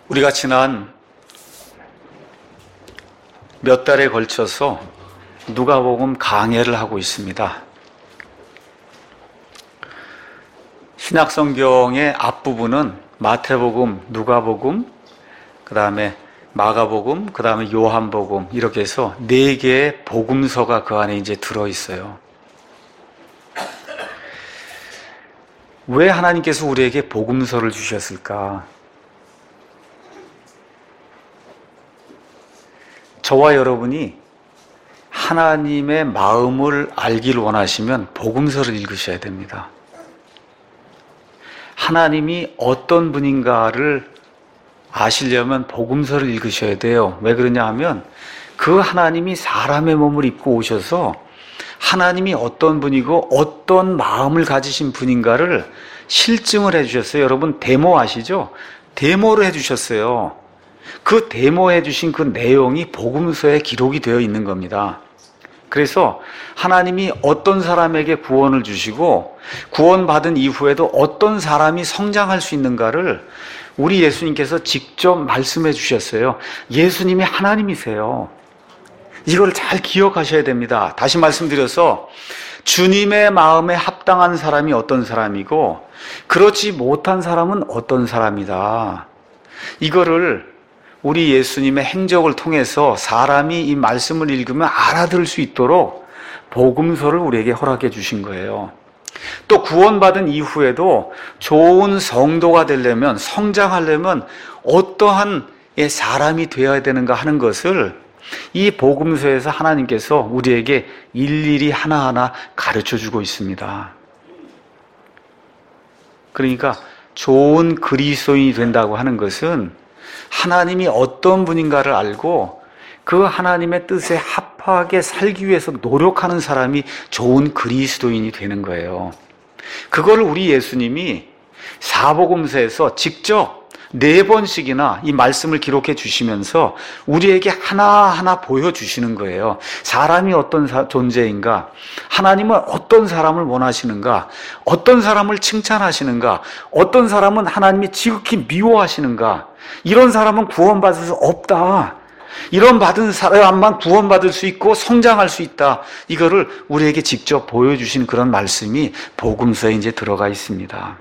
우리가 지난 몇 달에 걸쳐서 누가복음 강해를 하고 있습니다. 신약성경의 앞부분은 마태복음, 누가복음, 그 다음에 마가복음, 그 다음에 요한복음 이렇게 해서 4개의 복음서가 그 안에 이제 들어있어요. 왜 하나님께서 우리에게 복음서를 주셨을까? 저와 여러분이 하나님의 마음을 알기를 원하시면 복음서를 읽으셔야 됩니다. 하나님이 어떤 분인가를 아시려면 복음서를 읽으셔야 돼요. 왜 그러냐 하면 그 하나님이 사람의 몸을 입고 오셔서 하나님이 어떤 분이고 어떤 마음을 가지신 분인가를 실증을 해주셨어요. 여러분 데모 아시죠? 데모를 해주셨어요. 그 데모해 주신 그 내용이 복음서에 기록이 되어 있는 겁니다. 그래서 하나님이 어떤 사람에게 구원을 주시고 구원받은 이후에도 어떤 사람이 성장할 수 있는가를 우리 예수님께서 직접 말씀해 주셨어요. 예수님이 하나님이세요. 이걸 잘 기억하셔야 됩니다. 다시 말씀드려서 주님의 마음에 합당한 사람이 어떤 사람이고 그렇지 못한 사람은 어떤 사람이다. 이거를 우리 예수님의 행적을 통해서 사람이 이 말씀을 읽으면 알아들을 수 있도록 복음서를 우리에게 허락해 주신 거예요. 또 구원받은 이후에도 좋은 성도가 되려면, 성장하려면 어떠한 사람이 되어야 되는가 하는 것을 이 복음서에서 하나님께서 우리에게 일일이 하나하나 가르쳐 주고 있습니다. 그러니까 좋은 그리스도인이 된다고 하는 것은 하나님이 어떤 분인가를 알고 그 하나님의 뜻에 합하게 살기 위해서 노력하는 사람이 좋은 그리스도인이 되는 거예요. 그걸 우리 예수님이 사복음서에서 직접 4번씩이나 이 말씀을 기록해 주시면서 우리에게 하나하나 보여주시는 거예요. 사람이 어떤 존재인가, 하나님은 어떤 사람을 원하시는가, 어떤 사람을 칭찬하시는가, 어떤 사람은 하나님이 지극히 미워하시는가, 이런 사람은 구원받을 수 없다, 이런 받은 사람만 구원받을 수 있고 성장할 수 있다, 이거를 우리에게 직접 보여주신 그런 말씀이 복음서에 이제 들어가 있습니다.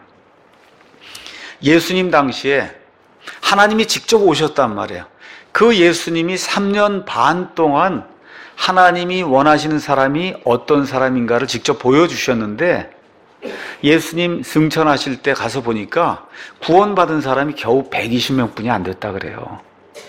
예수님 당시에 하나님이 직접 오셨단 말이에요. 그 예수님이 3년 반 동안 하나님이 원하시는 사람이 어떤 사람인가를 직접 보여주셨는데 예수님 승천하실 때 가서 보니까 구원받은 사람이 겨우 120명뿐이 안 됐다 그래요.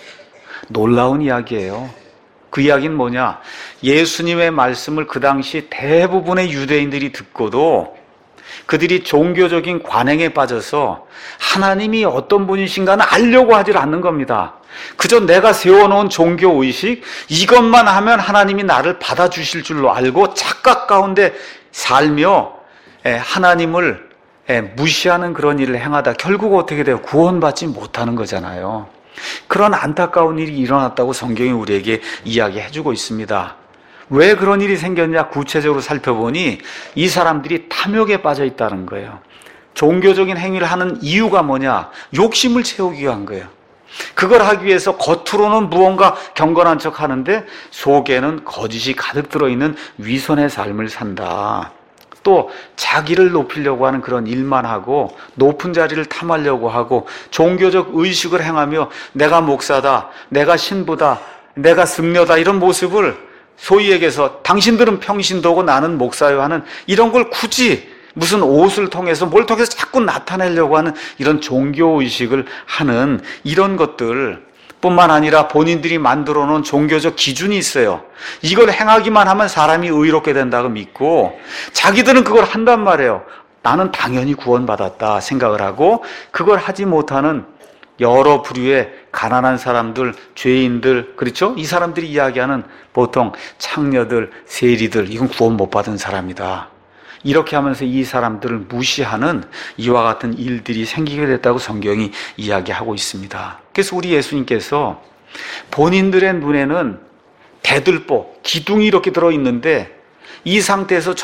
놀라운 이야기예요. 그 이야기는 뭐냐? 예수님의 말씀을 그 당시 대부분의 유대인들이 듣고도 그들이 종교적인 관행에 빠져서 하나님이 어떤 분이신가는 알려고 하질 않는 겁니다. 그저 내가 세워놓은 종교의식, 이것만 하면 하나님이 나를 받아주실 줄로 알고 착각 가운데 살며 하나님을 무시하는 그런 일을 행하다 결국 어떻게 돼요? 구원받지 못하는 거잖아요. 그런 안타까운 일이 일어났다고 성경이 우리에게 이야기해주고 있습니다. 왜 그런 일이 생겼냐 구체적으로 살펴보니 이 사람들이 탐욕에 빠져 있다는 거예요. 종교적인 행위를 하는 이유가 뭐냐? 욕심을 채우기 위한 거예요. 그걸 하기 위해서 겉으로는 무언가 경건한 척 하는데 속에는 거짓이 가득 들어있는 위선의 삶을 산다. 또 자기를 높이려고 하는 그런 일만 하고 높은 자리를 탐하려고 하고 종교적 의식을 행하며 내가 목사다, 내가 신부다, 내가 승려다 이런 모습을 소위 얘기해서 당신들은 평신도고 나는 목사요 하는 이런 걸 굳이 무슨 옷을 통해서 뭘 통해서 자꾸 나타내려고 하는 이런 종교의식을 하는 이런 것들 뿐만 아니라 본인들이 만들어 놓은 종교적 기준이 있어요. 이걸 행하기만 하면 사람이 의롭게 된다고 믿고 자기들은 그걸 한단 말이에요. 나는 당연히 구원받았다 생각을 하고 그걸 하지 못하는 여러 부류의 가난한 사람들, 죄인들, 그렇죠? 이 사람들이 이야기하는 보통 창녀들, 세리들, 이건 구원 못 받은 사람이다. 이렇게 하면서 이 사람들을 무시하는 이와 같은 일들이 생기게 됐다고 성경이 이야기하고 있습니다. 그래서 우리 예수님께서 본인들의 눈에는 대들보, 기둥이 이렇게 들어있는데 이 상태에서 저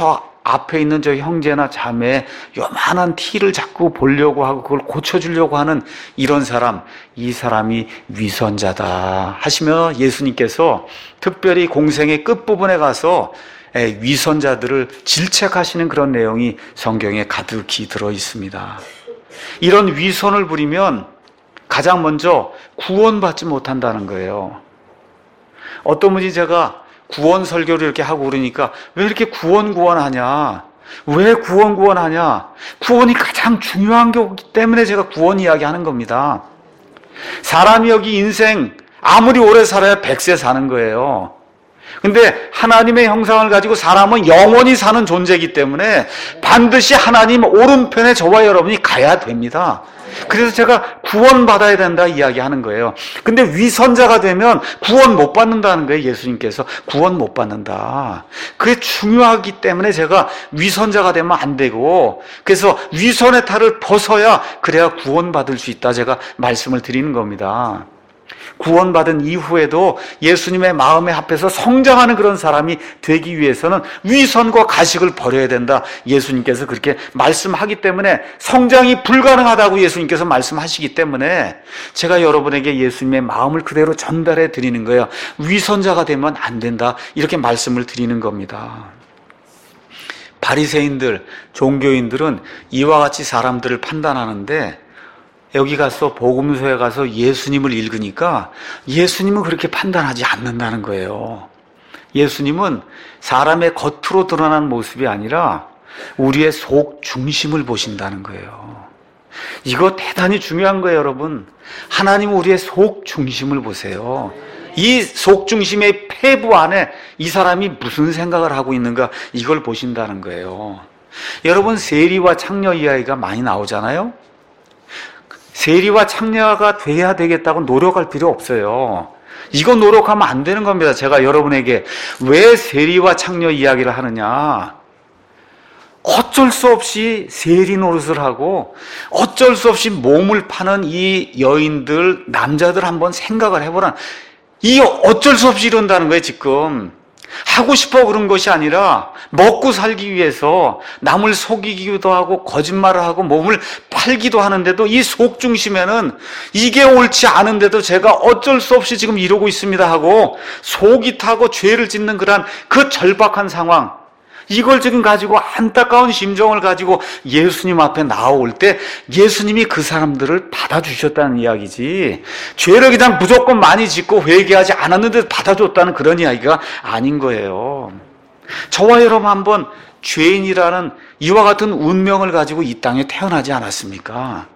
앞에 있는 저 형제나 자매의 요만한 티를 자꾸 보려고 하고 그걸 고쳐주려고 하는 이런 사람, 이 사람이 위선자다 하시며 예수님께서 특별히 공생의 끝부분에 가서 위선자들을 질책하시는 그런 내용이 성경에 가득히 들어 있습니다. 이런 위선을 부리면 가장 먼저 구원받지 못한다는 거예요. 어떤 분이 제가 구원 설교를 이렇게 하고 그러니까 왜 이렇게 구원하냐? 왜 구원하냐? 구원이 가장 중요한 거기 때문에 제가 구원 이야기 하는 겁니다. 사람이 여기 인생 아무리 오래 살아야 100세 사는 거예요. 근데 하나님의 형상을 가지고 사람은 영원히 사는 존재이기 때문에 반드시 하나님 오른편에 저와 여러분이 가야 됩니다. 그래서 제가 구원받아야 된다 이야기하는 거예요. 근데 위선자가 되면 구원 못 받는다는 거예요. 예수님께서 구원 못 받는다. 그게 중요하기 때문에 제가 위선자가 되면 안 되고, 그래서 위선의 탈을 벗어야 그래야 구원받을 수 있다 제가 말씀을 드리는 겁니다. 구원받은 이후에도 예수님의 마음에 합해서 성장하는 그런 사람이 되기 위해서는 위선과 가식을 버려야 된다. 예수님께서 그렇게 말씀하기 때문에 성장이 불가능하다고 예수님께서 말씀하시기 때문에 제가 여러분에게 예수님의 마음을 그대로 전달해 드리는 거예요. 위선자가 되면 안 된다. 이렇게 말씀을 드리는 겁니다. 바리새인들, 종교인들은 이와 같이 사람들을 판단하는데 여기 가서 복음서에 가서 예수님을 읽으니까 예수님은 그렇게 판단하지 않는다는 거예요. 예수님은 사람의 겉으로 드러나는 모습이 아니라 우리의 속 중심을 보신다는 거예요. 이거 대단히 중요한 거예요, 여러분. 하나님은 우리의 속 중심을 보세요. 이 속 중심의 폐부 안에 이 사람이 무슨 생각을 하고 있는가, 이걸 보신다는 거예요. 여러분, 세리와 창녀 이야기가 많이 나오잖아요. 세리와 창녀가 돼야 되겠다고 노력할 필요 없어요. 이거 노력하면 안 되는 겁니다. 제가 여러분에게 왜 세리와 창녀 이야기를 하느냐. 어쩔 수 없이 세리 노릇을 하고 어쩔 수 없이 몸을 파는 이 여인들, 남자들 한번 생각을 해보라. 이 어쩔 수 없이 이런다는 거예요, 지금. 하고 싶어 그런 것이 아니라 먹고 살기 위해서 남을 속이기도 하고 거짓말을 하고 몸을 팔기도 하는데도 이 속 중심에는 이게 옳지 않은데도 제가 어쩔 수 없이 지금 이러고 있습니다 하고 속이 타고 죄를 짓는 그 절박한 상황, 이걸 지금 가지고 안타까운 심정을 가지고 예수님 앞에 나올 때 예수님이 그 사람들을 받아주셨다는 이야기지, 죄를 그냥 무조건 많이 짓고 회개하지 않았는데 받아줬다는 그런 이야기가 아닌 거예요. 저와 여러분 한번 죄인이라는 이와 같은 운명을 가지고 이 땅에 태어나지 않았습니까?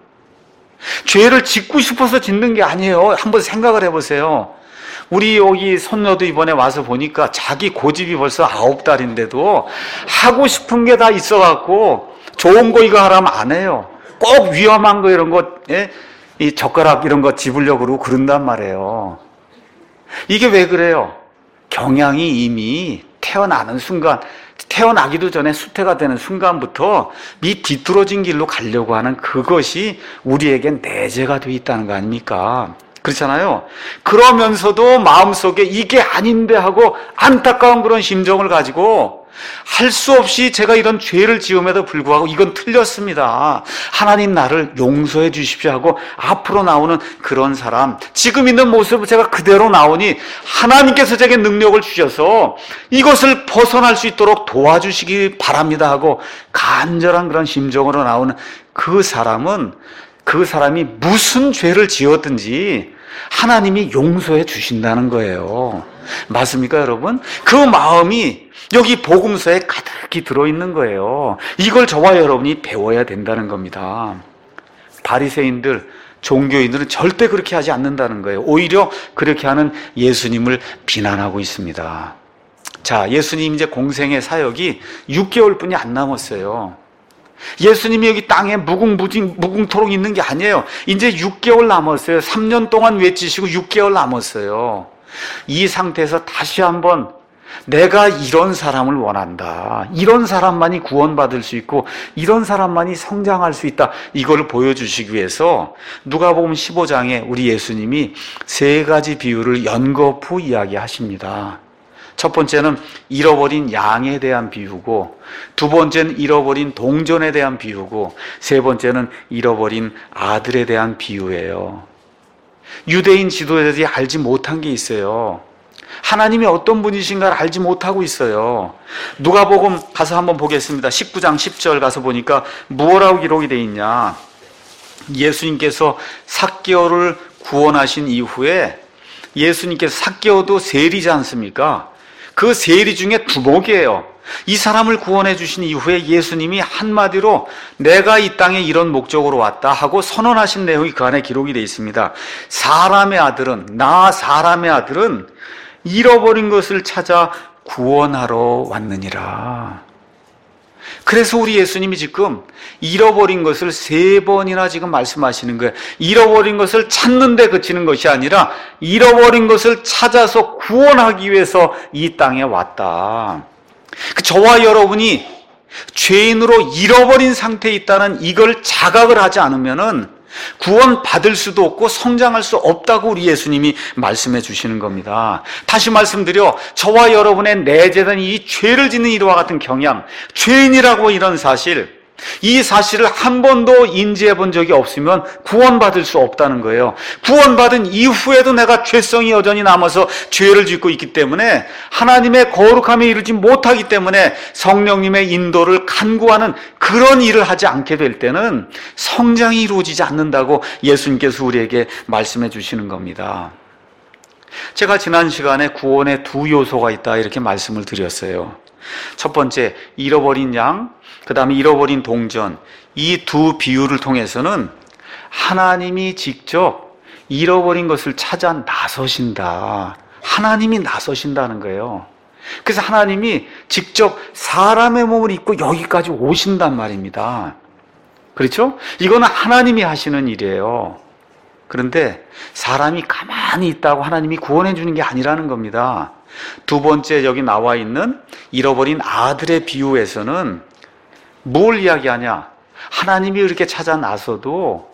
죄를 짓고 싶어서 짓는 게 아니에요. 한번 생각을 해보세요. 우리 여기 손녀도 이번에 와서 보니까 자기 고집이 벌써 9달인데도 하고 싶은 게 다 있어갖고 좋은 거 이거 하라면 안 해요. 꼭 위험한 거 이런 거, 이 젓가락 이런 거 집으려고 그러고 그런단 말이에요. 이게 왜 그래요? 경향이 이미 태어나는 순간, 태어나기도 전에 수태가 되는 순간부터 이 뒤뚤어진 길로 가려고 하는 그것이 우리에겐 내재가 되어 있다는 거 아닙니까? 그렇잖아요. 그러면서도 마음속에 이게 아닌데 하고 안타까운 그런 심정을 가지고 할 수 없이 제가 이런 죄를 지음에도 불구하고 이건 틀렸습니다. 하나님 나를 용서해 주십시오 하고 앞으로 나오는 그런 사람, 지금 있는 모습을 제가 그대로 나오니 하나님께서 제게 능력을 주셔서 이것을 벗어날 수 있도록 도와주시기 바랍니다 하고 간절한 그런 심정으로 나오는 그 사람은, 그 사람이 무슨 죄를 지었든지 하나님이 용서해 주신다는 거예요. 맞습니까, 여러분? 그 마음이 여기 복음서에 가득히 들어있는 거예요. 이걸 저와 여러분이 배워야 된다는 겁니다. 바리새인들, 종교인들은 절대 그렇게 하지 않는다는 거예요. 오히려 그렇게 하는 예수님을 비난하고 있습니다. 자, 예수님 이제 공생의 사역이 6개월뿐이 안 남았어요. 예수님이 여기 땅에 무궁토록 있는 게 아니에요. 이제 6개월 남았어요. 3년 동안 외치시고 6개월 남았어요. 이 상태에서 다시 한번 내가 이런 사람을 원한다. 이런 사람만이 구원받을 수 있고 이런 사람만이 성장할 수 있다. 이걸 보여주시기 위해서 누가복음 15장에 우리 예수님이 3가지 비유를 연거푸 이야기하십니다. 첫 번째는 잃어버린 양에 대한 비유고, 두 번째는 잃어버린 동전에 대한 비유고, 세 번째는 잃어버린 아들에 대한 비유예요. 유대인 지도자들이 알지 못한 게 있어요. 하나님이 어떤 분이신가를 알지 못하고 있어요. 누가복음 가서 한번 보겠습니다. 19장 10절 가서 보니까 무엇라고 기록이 되어 있냐. 예수님께서 삭개오를 구원하신 이후에 예수님께서 삭개오도 세리지 않습니까? 그 세리 중에 두목이에요. 이 사람을 구원해 주신 이후에 예수님이 한마디로 내가 이 땅에 이런 목적으로 왔다 하고 선언하신 내용이 그 안에 기록이 되어 있습니다. 사람의 아들은 잃어버린 것을 찾아 구원하러 왔느니라. 그래서 우리 예수님이 지금 잃어버린 것을 3번이나 지금 말씀하시는 거예요. 잃어버린 것을 찾는 데 그치는 것이 아니라 잃어버린 것을 찾아서 구원하기 위해서 이 땅에 왔다. 저와 여러분이 죄인으로 잃어버린 상태에 있다는 이걸 자각을 하지 않으면은 구원받을 수도 없고 성장할 수 없다고 우리 예수님이 말씀해 주시는 겁니다. 다시 말씀드려, 저와 여러분의 내재된 이 죄를 짓는 이와 같은 경향, 죄인이라고 이런 사실, 이 사실을 한 번도 인지해 본 적이 없으면 구원받을 수 없다는 거예요. 구원받은 이후에도 내가 죄성이 여전히 남아서 죄를 짓고 있기 때문에, 하나님의 거룩함에 이르지 못하기 때문에 성령님의 인도를 간구하는 그런 일을 하지 않게 될 때는 성장이 이루어지지 않는다고 예수님께서 우리에게 말씀해 주시는 겁니다. 제가 지난 시간에 구원의 두 요소가 있다 이렇게 말씀을 드렸어요. 첫 번째, 잃어버린 양, 그 다음에 잃어버린 동전, 이 두 비유를 통해서는 하나님이 직접 잃어버린 것을 찾아 나서신다. 하나님이 나서신다는 거예요. 그래서 하나님이 직접 사람의 몸을 입고 여기까지 오신단 말입니다. 그렇죠? 이거는 하나님이 하시는 일이에요. 그런데 사람이 가만히 있다고 하나님이 구원해 주는 게 아니라는 겁니다. 두 번째 여기 나와 있는 잃어버린 아들의 비유에서는 뭘 이야기하냐? 하나님이 이렇게 찾아 나서도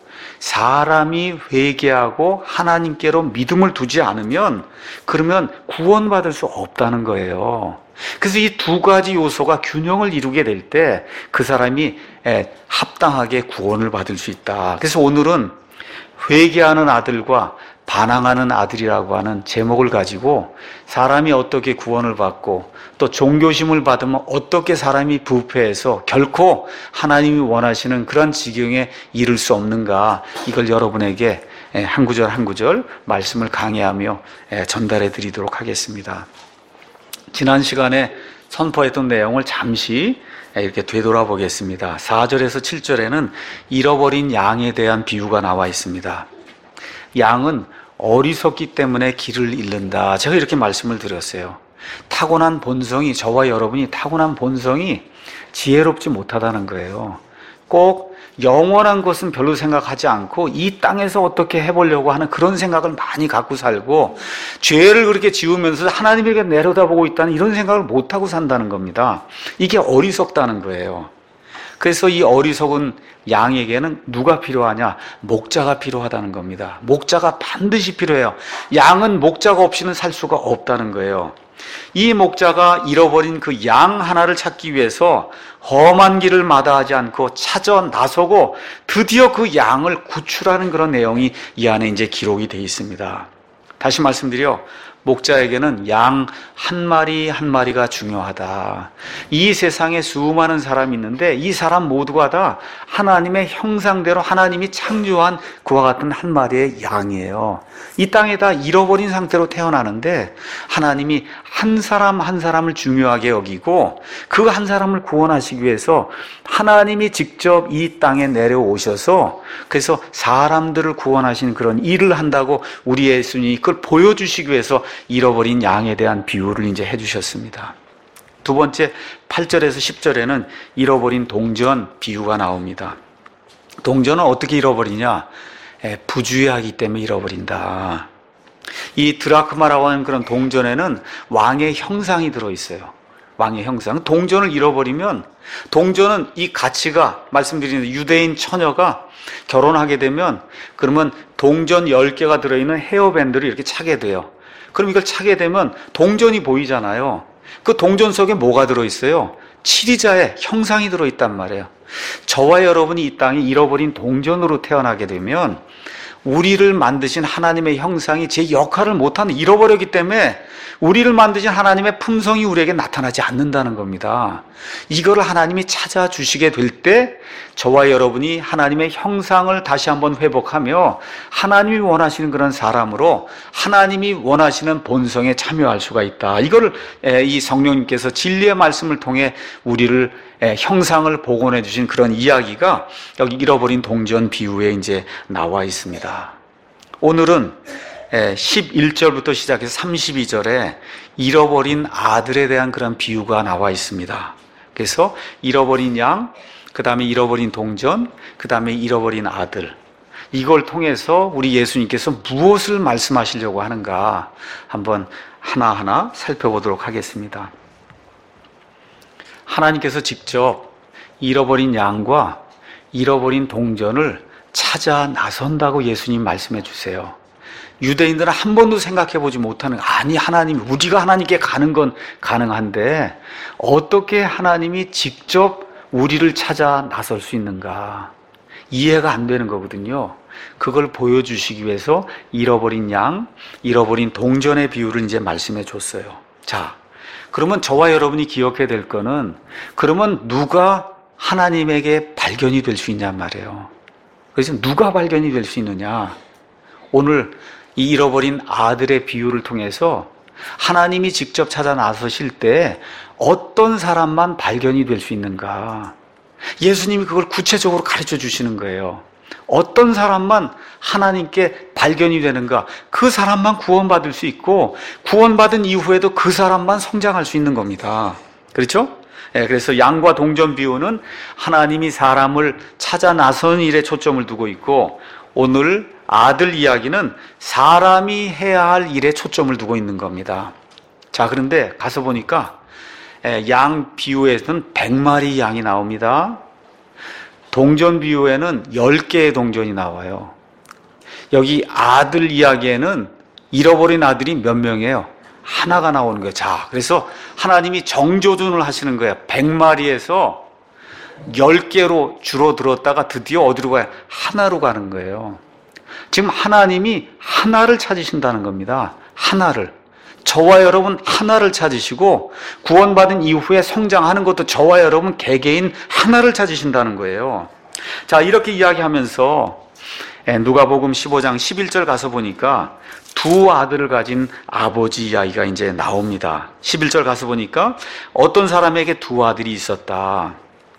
사람이 회개하고 하나님께로 믿음을 두지 않으면 그러면 구원받을 수 없다는 거예요. 그래서 이 두 가지 요소가 균형을 이루게 될 때 그 사람이 합당하게 구원을 받을 수 있다. 그래서 오늘은 회개하는 아들과 반항하는 아들이라고 하는 제목을 가지고 사람이 어떻게 구원을 받고 또 종교심을 받으면 어떻게 사람이 부패해서 결코 하나님이 원하시는 그런 지경에 이를 수 없는가, 이걸 여러분에게 한 구절 한 구절 말씀을 강해하며 전달해 드리도록 하겠습니다. 지난 시간에 선포했던 내용을 잠시 이렇게 되돌아보겠습니다. 4절에서 7절에는 잃어버린 양에 대한 비유가 나와 있습니다. 양은 어리석기 때문에 길을 잃는다. 제가 이렇게 말씀을 드렸어요. 타고난 본성이, 저와 여러분이 타고난 본성이 지혜롭지 못하다는 거예요. 꼭 영원한 것은 별로 생각하지 않고 이 땅에서 어떻게 해보려고 하는 그런 생각을 많이 갖고 살고, 죄를 그렇게 지으면서 하나님에게 내려다보고 있다는 이런 생각을 못하고 산다는 겁니다. 이게 어리석다는 거예요. 그래서 이 어리석은 양에게는 누가 필요하냐? 목자가 필요하다는 겁니다. 목자가 반드시 필요해요. 양은 목자가 없이는 살 수가 없다는 거예요. 이 목자가 잃어버린 그 양 하나를 찾기 위해서 험한 길을 마다하지 않고 찾아 나서고 드디어 그 양을 구출하는 그런 내용이 이 안에 이제 기록이 되어 있습니다. 다시 말씀드려, 목자에게는 양 한 마리 한 마리가 중요하다. 이 세상에 수많은 사람이 있는데 이 사람 모두가 다 하나님의 형상대로 하나님이 창조한 그와 같은 한 마리의 양이에요. 이 땅에 다 잃어버린 상태로 태어나는데 하나님이 한 사람 한 사람을 중요하게 여기고 그 한 사람을 구원하시기 위해서 하나님이 직접 이 땅에 내려오셔서 그래서 사람들을 구원하시는 그런 일을 한다고 우리 예수님이 그걸 보여주시기 위해서 잃어버린 양에 대한 비유를 이제 해주셨습니다. 두 번째 8절에서 10절에는 잃어버린 동전 비유가 나옵니다. 동전은 어떻게 잃어버리냐? 부주의하기 때문에 잃어버린다. 이 드라크마라고 하는 그런 동전에는 왕의 형상이 들어있어요. 왕의 형상. 동전을 잃어버리면, 동전은 이 가치가, 말씀드린 유대인 처녀가 결혼하게 되면 그러면 동전 10개가 들어있는 헤어밴드를 이렇게 차게 돼요. 그럼 이걸 차게 되면 동전이 보이잖아요. 그 동전 속에 뭐가 들어있어요? 치리자의 형상이 들어있단 말이에요. 저와 여러분이 이 땅에 잃어버린 동전으로 태어나게 되면 우리를 만드신 하나님의 형상이 제 역할을 못하는, 잃어버렸기 때문에 우리를 만드신 하나님의 품성이 우리에게 나타나지 않는다는 겁니다. 이거를 하나님이 찾아주시게 될 때 저와 여러분이 하나님의 형상을 다시 한번 회복하며 하나님이 원하시는 그런 사람으로 하나님이 원하시는 본성에 참여할 수가 있다. 이거를 이 성령님께서 진리의 말씀을 통해 우리를 형상을 복원해 주신 그런 이야기가 여기 잃어버린 동전 비유에 이제 나와 있습니다. 오늘은 11절부터 시작해서 32절에 잃어버린 아들에 대한 그런 비유가 나와 있습니다. 그래서 잃어버린 양, 그 다음에 잃어버린 동전, 그 다음에 잃어버린 아들, 이걸 통해서 우리 예수님께서 무엇을 말씀하시려고 하는가 한번 하나하나 살펴보도록 하겠습니다. 하나님께서 직접 잃어버린 양과 잃어버린 동전을 찾아 나선다고 예수님 말씀해 주세요. 유대인들은 한 번도 생각해 보지 못하는, 아니 하나님, 우리가 하나님께 가는 건 가능한데 어떻게 하나님이 직접 우리를 찾아 나설 수 있는가, 이해가 안 되는 거거든요. 그걸 보여주시기 위해서 잃어버린 양, 잃어버린 동전의 비유를 이제 말씀해 줬어요. 자, 그러면 저와 여러분이 기억해야 될 거는, 그러면 누가 하나님에게 발견이 될 수 있냔 말이에요. 그래서 누가 발견이 될 수 있느냐? 오늘 이 잃어버린 아들의 비유를 통해서 하나님이 직접 찾아 나서실 때 어떤 사람만 발견이 될 수 있는가? 예수님이 그걸 구체적으로 가르쳐 주시는 거예요. 어떤 사람만 하나님께 발견이 되는가? 그 사람만 구원받을 수 있고, 구원받은 이후에도 그 사람만 성장할 수 있는 겁니다. 그렇죠? 그래서 양과 동전 비유는 하나님이 사람을 찾아 나선 일에 초점을 두고 있고, 오늘 아들 이야기는 사람이 해야 할 일에 초점을 두고 있는 겁니다. 자, 그런데 가서 보니까 양 비유에서는 100마리 양이 나옵니다. 동전 비유에는 10개의 동전이 나와요. 여기 아들 이야기에는 잃어버린 아들이 몇 명이에요? 하나가 나오는 거예요. 자, 그래서 하나님이 정조준을 하시는 거예요. 100마리에서 10개로 줄어들었다가 드디어 어디로 가요? 하나로 가는 거예요. 지금 하나님이 하나를 찾으신다는 겁니다. 하나를. 저와 여러분 하나를 찾으시고, 구원받은 이후에 성장하는 것도 저와 여러분 개개인 하나를 찾으신다는 거예요. 자, 이렇게 이야기하면서 누가복음 15장 11절 가서 보니까 두 아들을 가진 아버지 이야기가 이제 나옵니다. 11절 가서 보니까 어떤 사람에게 두 아들이 있었다.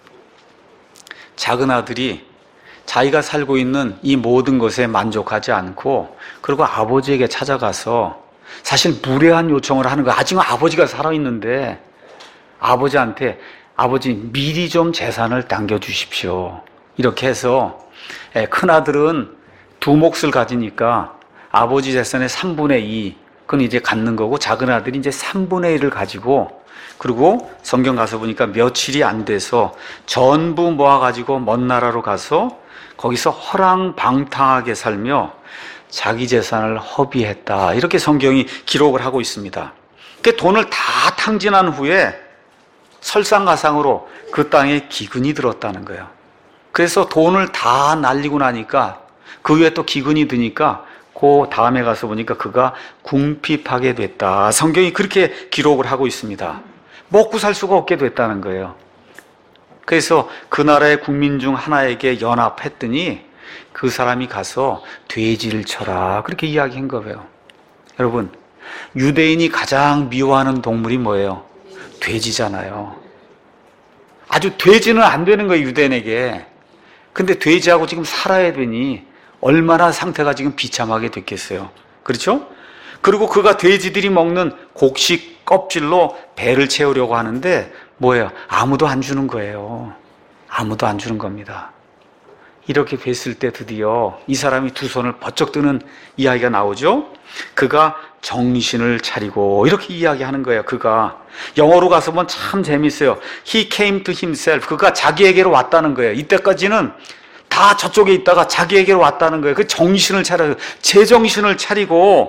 작은 아들이 자기가 살고 있는 이 모든 것에 만족하지 않고, 그리고 아버지에게 찾아가서 사실 무례한 요청을 하는 거야. 아직 아버지가 살아있는데 아버지한테, 아버지 미리 좀 재산을 남겨주십시오. 이렇게 해서 큰아들은 두 몫을 가지니까 아버지 재산의 3분의 2, 그건 이제 갖는 거고, 작은 아들이 이제 3분의 1을 가지고, 그리고 성경 가서 보니까 며칠이 안 돼서 전부 모아가지고 먼 나라로 가서 거기서 허랑방탕하게 살며 자기 재산을 허비했다. 이렇게 성경이 기록을 하고 있습니다. 그 돈을 다 탕진한 후에 설상가상으로 그 땅에 기근이 들었다는 거예요. 그래서 돈을 다 날리고 나니까 그 위에 또 기근이 드니까 그 다음에 가서 보니까 그가 궁핍하게 됐다. 성경이 그렇게 기록을 하고 있습니다. 먹고 살 수가 없게 됐다는 거예요. 그래서 그 나라의 국민 중 하나에게 연합했더니 그 사람이 가서 돼지를 쳐라. 그렇게 이야기한 거예요. 여러분, 유대인이 가장 미워하는 동물이 뭐예요? 돼지잖아요. 아주 돼지는 안 되는 거예요, 유대인에게. 근데 돼지하고 지금 살아야 되니 얼마나 상태가 지금 비참하게 됐겠어요. 그렇죠? 그리고 그가 돼지들이 먹는 곡식 껍질로 배를 채우려고 하는데 뭐예요? 아무도 안 주는 거예요. 아무도 안 주는 겁니다. 이렇게 됐을 때 드디어 이 사람이 두 손을 번쩍 드는 이야기가 나오죠. 그가 정신을 차리고, 이렇게 이야기하는 거예요. 그가 영어로 가서 보면 참 재밌어요. He came to himself. 그가 자기에게로 왔다는 거예요. 이때까지는 다 저쪽에 있다가 자기에게로 왔다는 거예요. 그 정신을 차려요. 제정신을 차리고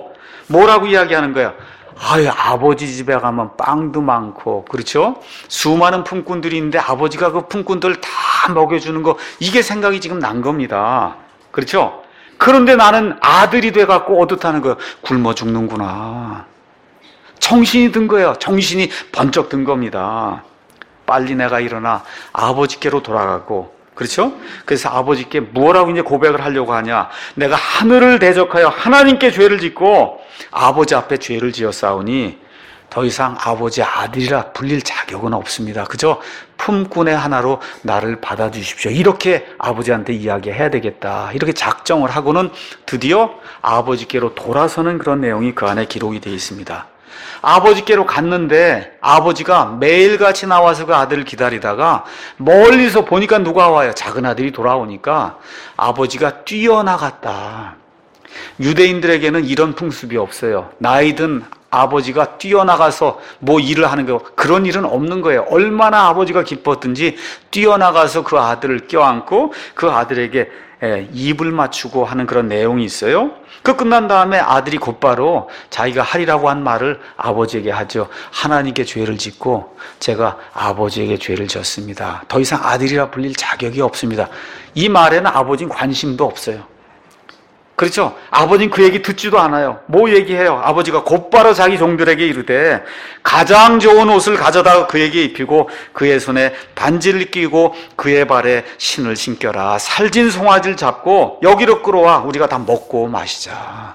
뭐라고 이야기하는 거야? 아유, 아버지 집에 가면 빵도 많고, 그렇죠? 수많은 품꾼들이 있는데 아버지가 그 품꾼들 다 먹여주는 거, 이게 생각이 지금 난 겁니다. 그렇죠? 그런데 나는 아들이 돼갖고 어떻다는 거예요? 굶어 죽는구나. 정신이 든 거예요. 정신이 번쩍 든 겁니다. 빨리 내가 일어나 아버지께로 돌아가고, 그렇죠? 그래서 아버지께 뭐라고 이제 고백을 하려고 하냐? 내가 하늘을 대적하여 하나님께 죄를 짓고 아버지 앞에 죄를 지었사오니 더 이상 아버지 아들이라 불릴 자격은 없습니다. 그죠? 품꾼의 하나로 나를 받아주십시오. 이렇게 아버지한테 이야기해야 되겠다. 이렇게 작정을 하고는 드디어 아버지께로 돌아서는 그런 내용이 그 안에 기록이 되어 있습니다. 아버지께로 갔는데 아버지가 매일같이 나와서 그 아들을 기다리다가 멀리서 보니까 누가 와요? 작은 아들이 돌아오니까 아버지가 뛰어나갔다. 유대인들에게는 이런 풍습이 없어요. 나이든 아버지가 뛰어나가서 뭐 일을 하는 거, 그런 일은 없는 거예요. 얼마나 아버지가 기뻤든지 뛰어나가서 그 아들을 껴안고 그 아들에게 입을 맞추고 하는 그런 내용이 있어요. 그 끝난 다음에 아들이 곧바로 자기가 하리라고 한 말을 아버지에게 하죠. 하나님께 죄를 짓고 제가 아버지에게 죄를 졌습니다. 더 이상 아들이라 불릴 자격이 없습니다. 이 말에는 아버지는 관심도 없어요. 그렇죠? 아버지는 그 얘기 듣지도 않아요. 뭐 얘기해요? 아버지가 곧바로 자기 종들에게 이르되 가장 좋은 옷을 가져다가 그에게 입히고 그의 손에 반지를 끼고 그의 발에 신을 신겨라. 살진 송아지를 잡고 여기로 끌어와 우리가 다 먹고 마시자.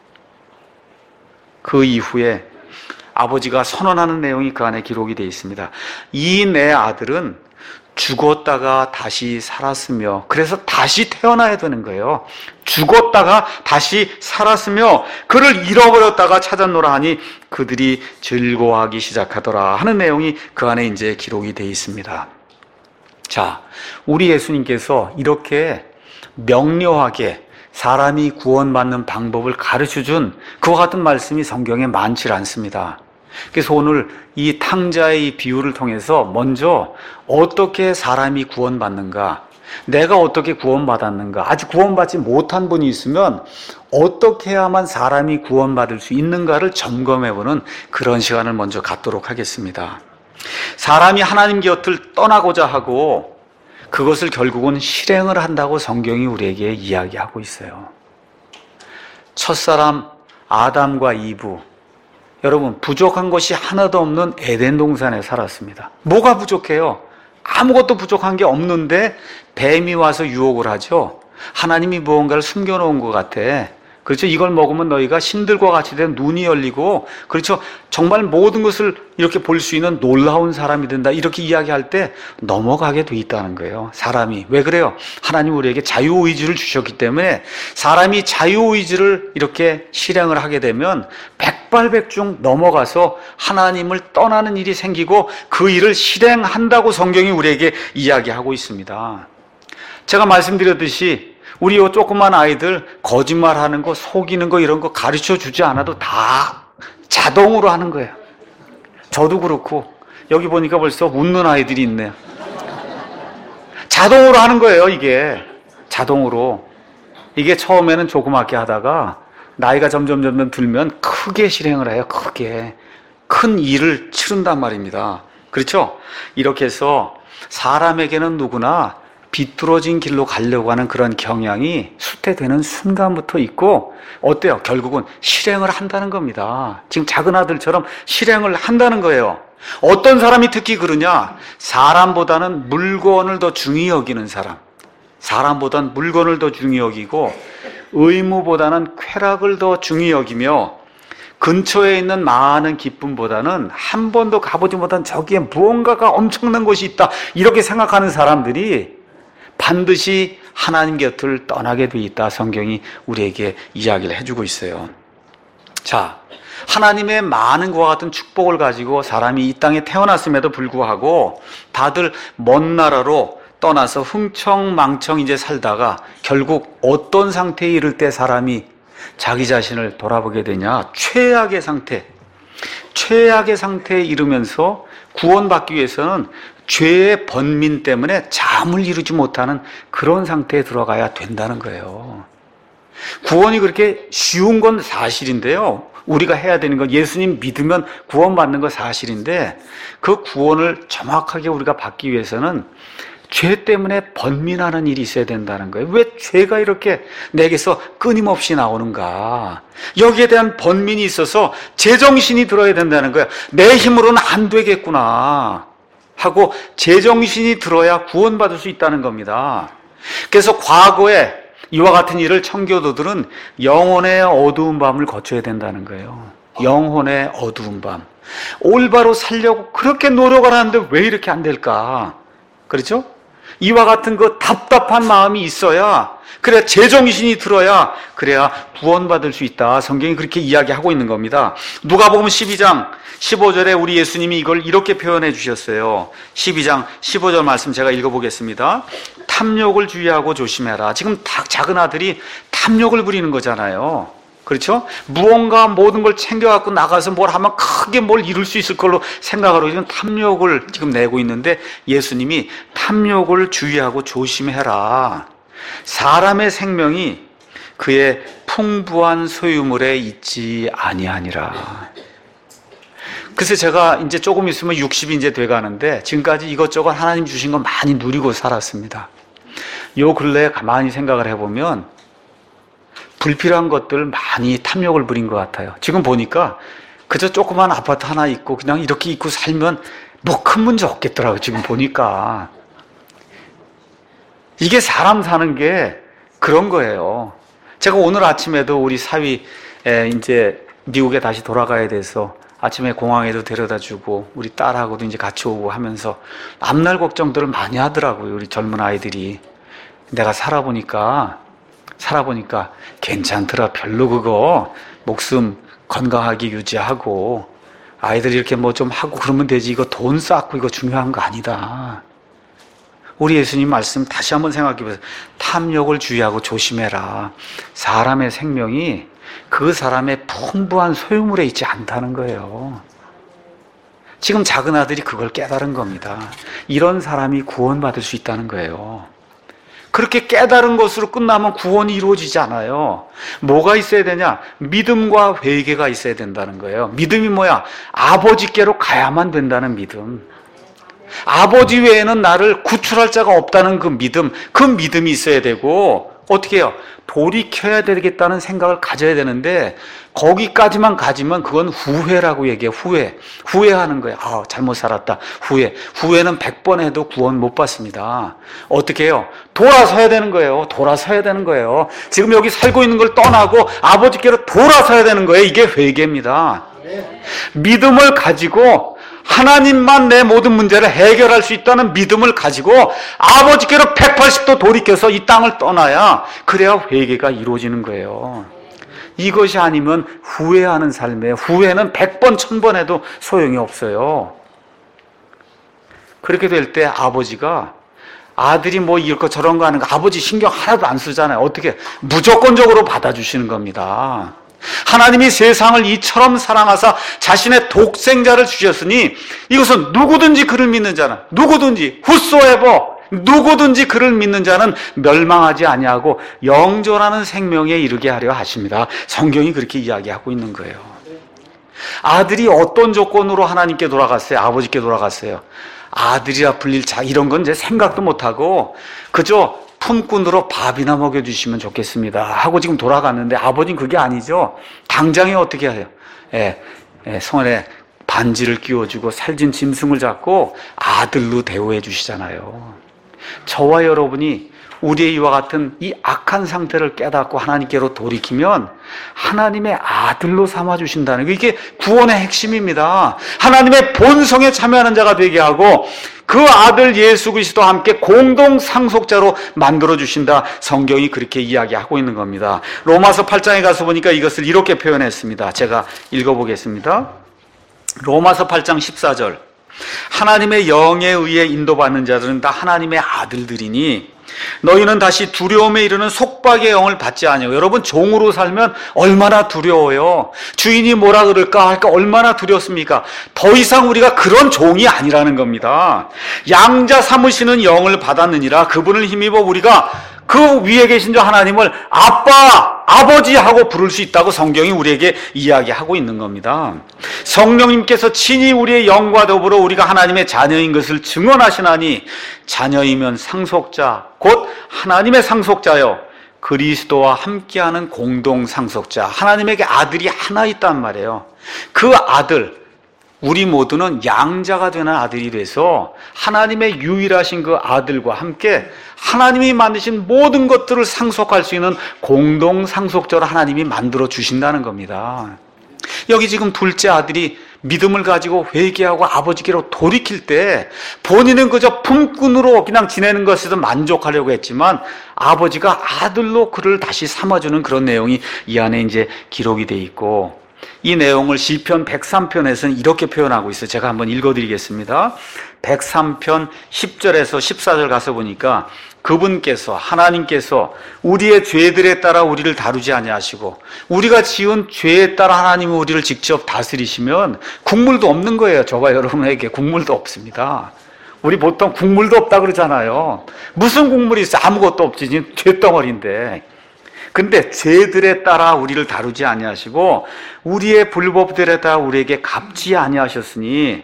그 이후에 아버지가 선언하는 내용이 그 안에 기록이 되어 있습니다. 이 내 아들은 죽었다가 다시 살았으며, 그래서 다시 태어나야 되는 거예요. 죽었다가 다시 살았으며 그를 잃어버렸다가 찾았노라 하니 그들이 즐거워하기 시작하더라 하는 내용이 그 안에 이제 기록이 되어 있습니다. 자, 우리 예수님께서 이렇게 명료하게 사람이 구원받는 방법을 가르쳐준 그와 같은 말씀이 성경에 많지 않습니다. 그래서 오늘 이 탕자의 이 비유를 통해서 먼저 어떻게 사람이 구원받는가, 내가 어떻게 구원받았는가, 아직 구원받지 못한 분이 있으면 어떻게 해야만 사람이 구원받을 수 있는가를 점검해보는 그런 시간을 먼저 갖도록 하겠습니다. 사람이 하나님 곁을 떠나고자 하고 그것을 결국은 실행을 한다고 성경이 우리에게 이야기하고 있어요. 첫사람 아담과 이브, 여러분 부족한 것이 하나도 없는 에덴 동산에 살았습니다. 뭐가 부족해요? 아무것도 부족한 게 없는데 뱀이 와서 유혹을 하죠. 하나님이 무언가를 숨겨놓은 것 같아. 그렇죠? 이걸 먹으면 너희가 신들과 같이 된 눈이 열리고, 그렇죠? 정말 모든 것을 이렇게 볼 수 있는 놀라운 사람이 된다. 이렇게 이야기할 때 넘어가게 돼 있다는 거예요. 사람이. 왜 그래요? 하나님 우리에게 자유의지를 주셨기 때문에 사람이 자유의지를 이렇게 실행을 하게 되면 백발백중 넘어가서 하나님을 떠나는 일이 생기고 그 일을 실행한다고 성경이 우리에게 이야기하고 있습니다. 제가 말씀드렸듯이 우리 요 조그만 아이들 거짓말하는 거, 속이는 거 이런 거 가르쳐 주지 않아도 다 자동으로 하는 거예요. 저도 그렇고 여기 보니까 벌써 웃는 아이들이 있네요. 자동으로 하는 거예요. 이게 자동으로. 이게 처음에는 조그맣게 하다가 나이가 점점 들면 크게 실행을 해요. 크게 큰 일을 치른단 말입니다. 그렇죠? 이렇게 해서 사람에게는 누구나 비뚤어진 길로 가려고 하는 그런 경향이 쇠퇴되는 순간부터 있고, 어때요? 결국은 실행을 한다는 겁니다. 지금 작은 아들처럼 실행을 한다는 거예요. 어떤 사람이 특히 그러냐? 사람보다는 물건을 더 중히 여기는 사람. 사람보다는 물건을 더 중히 여기고 의무보다는 쾌락을 더 중히 여기며 근처에 있는 많은 기쁨보다는 한 번도 가보지 못한 저기에 무언가가 엄청난 것이 있다. 이렇게 생각하는 사람들이 반드시 하나님 곁을 떠나게 돼 있다. 성경이 우리에게 이야기를 해주고 있어요. 자, 하나님의 많은 것과 같은 축복을 가지고 사람이 이 땅에 태어났음에도 불구하고 다들 먼 나라로 떠나서 흥청망청 이제 살다가 결국 어떤 상태에 이를 때 사람이 자기 자신을 돌아보게 되냐? 최악의 상태. 최악의 상태에 이르면서 구원받기 위해서는 죄의 번민 때문에 잠을 이루지 못하는 그런 상태에 들어가야 된다는 거예요. 구원이 그렇게 쉬운 건 사실인데요. 우리가 해야 되는 건 예수님 믿으면 구원받는 거 사실인데 그 구원을 정확하게 우리가 받기 위해서는 죄 때문에 번민하는 일이 있어야 된다는 거예요. 왜 죄가 이렇게 내게서 끊임없이 나오는가? 여기에 대한 번민이 있어서 제정신이 들어야 된다는 거예요. 내 힘으로는 안 되겠구나 하고 제정신이 들어야 구원받을 수 있다는 겁니다. 그래서 과거에 이와 같은 일을 청교도들은 영혼의 어두운 밤을 거쳐야 된다는 거예요. 영혼의 어두운 밤. 올바로 살려고 그렇게 노력을 하는데 왜 이렇게 안 될까? 그렇죠? 이와 같은 그 답답한 마음이 있어야, 그래야 제정신이 들어야, 그래야 구원받을 수 있다. 성경이 그렇게 이야기하고 있는 겁니다. 누가복음 12장 15절에 우리 예수님이 이걸 이렇게 표현해 주셨어요. 12장 15절 말씀 제가 읽어보겠습니다. 탐욕을 주의하고 조심해라. 지금 작은 아들이 탐욕을 부리는 거잖아요. 그렇죠? 무언가 모든 걸 챙겨갖고 나가서 뭘 하면 크게 뭘 이룰 수 있을 걸로 생각하고 지금 탐욕을 지금 내고 있는데 예수님이 탐욕을 주의하고 조심해라. 사람의 생명이 그의 풍부한 소유물에 있지 아니하니라. 그래서 제가 이제 조금 있으면 60이 이제 돼가는데 지금까지 이것저것 하나님 주신 거 많이 누리고 살았습니다. 요 근래에 가만히 생각을 해보면 불필요한 것들 많이 탐욕을 부린 것 같아요. 지금 보니까 그저 조그만 아파트 하나 있고 그냥 이렇게 있고 살면 뭐 큰 문제 없겠더라고요. 지금 보니까. 이게 사람 사는 게 그런 거예요. 제가 오늘 아침에도 우리 사위 이제 미국에 다시 돌아가야 돼서 아침에 공항에도 데려다 주고 우리 딸하고도 이제 같이 오고 하면서 앞날 걱정들을 많이 하더라고요. 우리 젊은 아이들이. 내가 살아보니까 괜찮더라. 별로 그거 목숨 건강하게 유지하고 아이들 이렇게 뭐 좀 하고 그러면 되지. 이거 돈 쌓고 이거 중요한 거 아니다. 우리 예수님 말씀 다시 한번 생각해 보세요. 탐욕을 주의하고 조심해라. 사람의 생명이 그 사람의 풍부한 소유물에 있지 않다는 거예요. 지금 작은 아들이 그걸 깨달은 겁니다. 이런 사람이 구원받을 수 있다는 거예요. 그렇게 깨달은 것으로 끝나면 구원이 이루어지지 않아요. 뭐가 있어야 되냐? 믿음과 회개가 있어야 된다는 거예요. 믿음이 뭐야? 아버지께로 가야만 된다는 믿음. 아버지 외에는 나를 구출할 자가 없다는 그 믿음이 있어야 되고, 어떻게 해요? 돌이켜야 되겠다는 생각을 가져야 되는데 거기까지만 가지면 그건 후회라고 얘기해요. 후회하는 거예요. 잘못 살았다. 후회는 100번 해도 구원 못 받습니다. 어떻게 해요? 돌아서야 되는 거예요. 지금 여기 살고 있는 걸 떠나고 아버지께로 돌아서야 되는 거예요. 이게 회개입니다. 믿음을 가지고 하나님만 내 모든 문제를 해결할 수 있다는 믿음을 가지고 아버지께로 180도 돌이켜서 이 땅을 떠나야, 그래야 회개가 이루어지는 거예요. 이것이 아니면 후회하는 삶에, 후회는 100번 1000번 해도 소용이 없어요. 그렇게 될 때 아버지가, 아들이 뭐 이렇고 저런 거 하는 거 아버지 신경 하나도 안 쓰잖아요. 어떻게? 무조건적으로 받아주시는 겁니다. 하나님이 세상을 이처럼 사랑하사 자신의 독생자를 주셨으니 이것은 누구든지 그를 믿는 자는, 누구든지 그를 믿는 자는 멸망하지 아니하고 영존하는 생명에 이르게 하려 하십니다. 성경이 그렇게 이야기하고 있는 거예요. 아들이 어떤 조건으로 하나님께 돌아갔어요? 아버지께 돌아갔어요. 아들이라 불릴 자 이런 건 이제 생각도 못하고 그저 품꾼으로 밥이나 먹여주시면 좋겠습니다 하고 지금 돌아갔는데, 아버지는 그게 아니죠. 당장에 어떻게 해요? 손에 반지를 끼워주고 살진 짐승을 잡고 아들로 대우해 주시잖아요. 저와 여러분이 우리의 이와 같은 이 악한 상태를 깨닫고 하나님께로 돌이키면 하나님의 아들로 삼아주신다는 게, 이게 구원의 핵심입니다. 하나님의 본성에 참여하는 자가 되게 하고 그 아들 예수 그리스도와 함께 공동 상속자로 만들어주신다. 성경이 그렇게 이야기하고 있는 겁니다. 로마서 8장에 가서 보니까 이것을 이렇게 표현했습니다. 제가 읽어보겠습니다. 로마서 8장 14절. 하나님의 영에 의해 인도받는 자들은 다 하나님의 아들들이니 너희는 다시 두려움에 이르는 속박의 영을 받지 아니하고. 여러분, 종으로 살면 얼마나 두려워요. 주인이 뭐라 그럴까 할까 얼마나 두렵습니까? 더 이상 우리가 그런 종이 아니라는 겁니다. 양자 삼으시는 영을 받았느니라. 그분을 힘입어 우리가 그 위에 계신 저 하나님을 아빠 아버지하고 부를 수 있다고 성경이 우리에게 이야기하고 있는 겁니다. 성령님께서 친히 우리의 영과 더불어 우리가 하나님의 자녀인 것을 증언하시나니 자녀이면 상속자 곧 하나님의 상속자여 그리스도와 함께하는 공동 상속자. 하나님에게 아들이 하나 있단 말이에요. 그 아들, 우리 모두는 양자가 되는 아들이 돼서 하나님의 유일하신 그 아들과 함께 하나님이 만드신 모든 것들을 상속할 수 있는 공동 상속자로 하나님이 만들어 주신다는 겁니다. 여기 지금 둘째 아들이 믿음을 가지고 회개하고 아버지께로 돌이킬 때 본인은 그저 품꾼으로 그냥 지내는 것에서 만족하려고 했지만 아버지가 아들로 그를 다시 삼아주는 그런 내용이 이 안에 이제 기록이 돼 있고, 이 내용을 시편 103편에서는 이렇게 표현하고 있어요. 제가 한번 읽어드리겠습니다. 103편 10절에서 14절 가서 보니까 그분께서, 하나님께서 우리의 죄들에 따라 우리를 다루지 아니하시고 우리가 지은 죄에 따라 하나님이 우리를 직접 다스리시면 국물도 없는 거예요. 저와 여러분에게 국물도 없습니다. 우리 보통 국물도 없다 그러잖아요. 무슨 국물이 있어? 아무것도 없지. 지금 죄덩어리인데. 근데 죄들에 따라 우리를 다루지 아니하시고 우리의 불법들에 따라 우리에게 갚지 아니하셨으니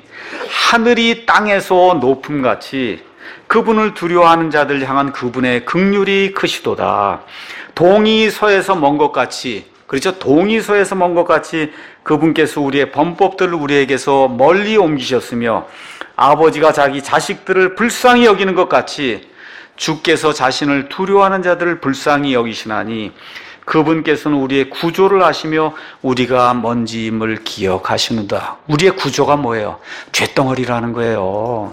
하늘이 땅에서 높음같이 그분을 두려워하는 자들 향한 그분의 긍휼이 크시도다. 동이 서에서 먼 것 같이, 그렇죠? 동이 서에서 먼 것 같이 그분께서 우리의 범법들을 우리에게서 멀리 옮기셨으며 아버지가 자기 자식들을 불쌍히 여기는 것 같이 주께서 자신을 두려워하는 자들을 불쌍히 여기시나니 그분께서는 우리의 구조를 아시며 우리가 먼지임을 기억하시는다. 우리의 구조가 뭐예요? 죄덩어리라는 거예요.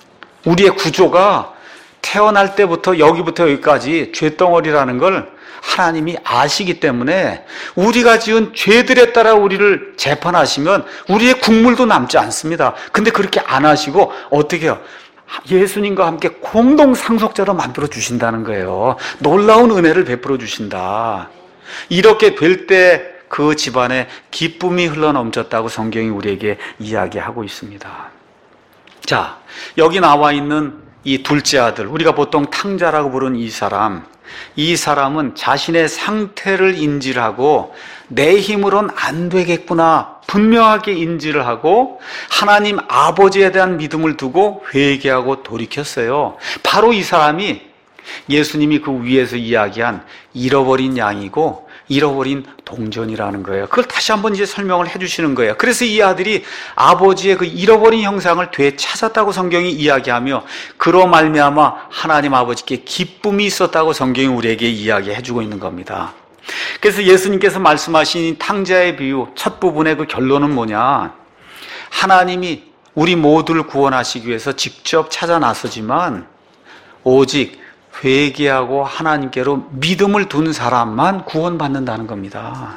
우리의 구조가 태어날 때부터 여기부터 여기까지 죄덩어리라는 걸 하나님이 아시기 때문에 우리가 지은 죄들에 따라 우리를 재판하시면 우리의 국물도 남지 않습니다. 근데 그렇게 안 하시고 어떻게 해요? 예수님과 함께 공동 상속자로 만들어 주신다는 거예요. 놀라운 은혜를 베풀어 주신다. 이렇게 될 때 그 집안에 기쁨이 흘러넘쳤다고 성경이 우리에게 이야기하고 있습니다. 자, 여기 나와 있는 이 둘째 아들, 우리가 보통 탕자라고 부르는 이 사람은 자신의 상태를 인지를 하고 내 힘으로는 안 되겠구나 분명하게 인지를 하고 하나님 아버지에 대한 믿음을 두고 회개하고 돌이켰어요. 바로 이 사람이 예수님이 그 위에서 이야기한 잃어버린 양이고 잃어버린 동전이라는 거예요. 그걸 다시 한번 이제 설명을 해주시는 거예요. 그래서 이 아들이 아버지의 그 잃어버린 형상을 되찾았다고 성경이 이야기하며 그로 말미암아 하나님 아버지께 기쁨이 있었다고 성경이 우리에게 이야기해주고 있는 겁니다. 그래서 예수님께서 말씀하신 탕자의 비유 첫 부분의 그 결론은 뭐냐? 하나님이 우리 모두를 구원하시기 위해서 직접 찾아 나서지만 오직 회개하고 하나님께로 믿음을 둔 사람만 구원받는다는 겁니다.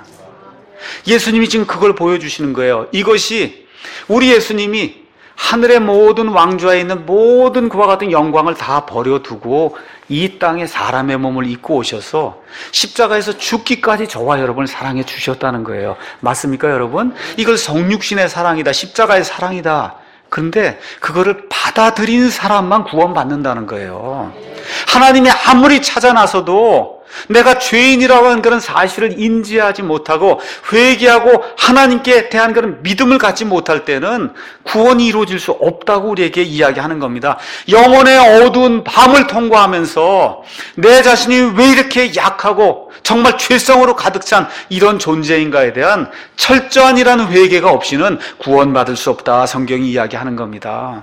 예수님이 지금 그걸 보여주시는 거예요. 이것이 우리 예수님이 하늘의 모든 왕좌에 있는 모든 그와 같은 영광을 다 버려두고 이 땅에 사람의 몸을 입고 오셔서 십자가에서 죽기까지 저와 여러분을 사랑해 주셨다는 거예요. 맞습니까, 여러분? 이걸 성육신의 사랑이다, 십자가의 사랑이다. 그런데 그거를 받아들인 사람만 구원받는다는 거예요. 하나님이 아무리 찾아 나서도 내가 죄인이라고 하는 그런 사실을 인지하지 못하고 회개하고 하나님께 대한 그런 믿음을 갖지 못할 때는 구원이 이루어질 수 없다고 우리에게 이야기하는 겁니다. 영혼의 어두운 밤을 통과하면서 내 자신이 왜 이렇게 약하고 정말 죄성으로 가득 찬 이런 존재인가에 대한 철저한 이라는 회개가 없이는 구원받을 수 없다, 성경이 이야기하는 겁니다.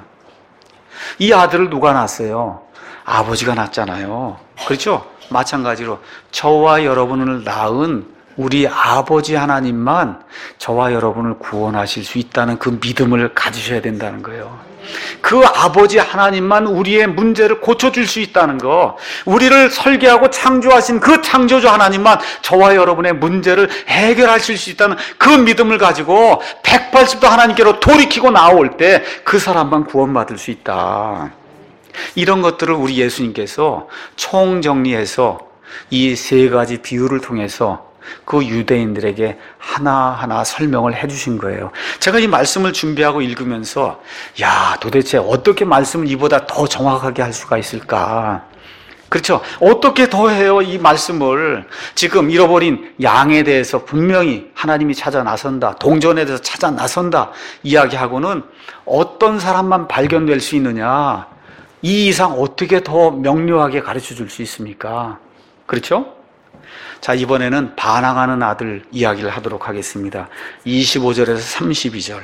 이 아들을 누가 낳았어요? 아버지가 낳았잖아요. 그렇죠? 마찬가지로 저와 여러분을 낳은 우리 아버지 하나님만 저와 여러분을 구원하실 수 있다는 그 믿음을 가지셔야 된다는 거예요. 그 아버지 하나님만 우리의 문제를 고쳐줄 수 있다는 거, 우리를 설계하고 창조하신 그 창조주 하나님만 저와 여러분의 문제를 해결하실 수 있다는 그 믿음을 가지고 180도 하나님께로 돌이키고 나올 때 그 사람만 구원받을 수 있다. 이런 것들을 우리 예수님께서 총정리해서 이 세 가지 비유를 통해서 그 유대인들에게 하나하나 설명을 해주신 거예요. 제가 이 말씀을 준비하고 읽으면서 도대체 어떻게 말씀을 이보다 더 정확하게 할 수가 있을까? 그렇죠? 어떻게 더 해요? 이 말씀을 지금 잃어버린 양에 대해서 분명히 하나님이 찾아 나선다, 동전에 대해서 찾아 나선다 이야기하고는 어떤 사람만 발견될 수 있느냐, 이 이상 어떻게 더 명료하게 가르쳐 줄 수 있습니까? 그렇죠? 자, 이번에는 반항하는 아들 이야기를 하도록 하겠습니다. 25절에서 32절.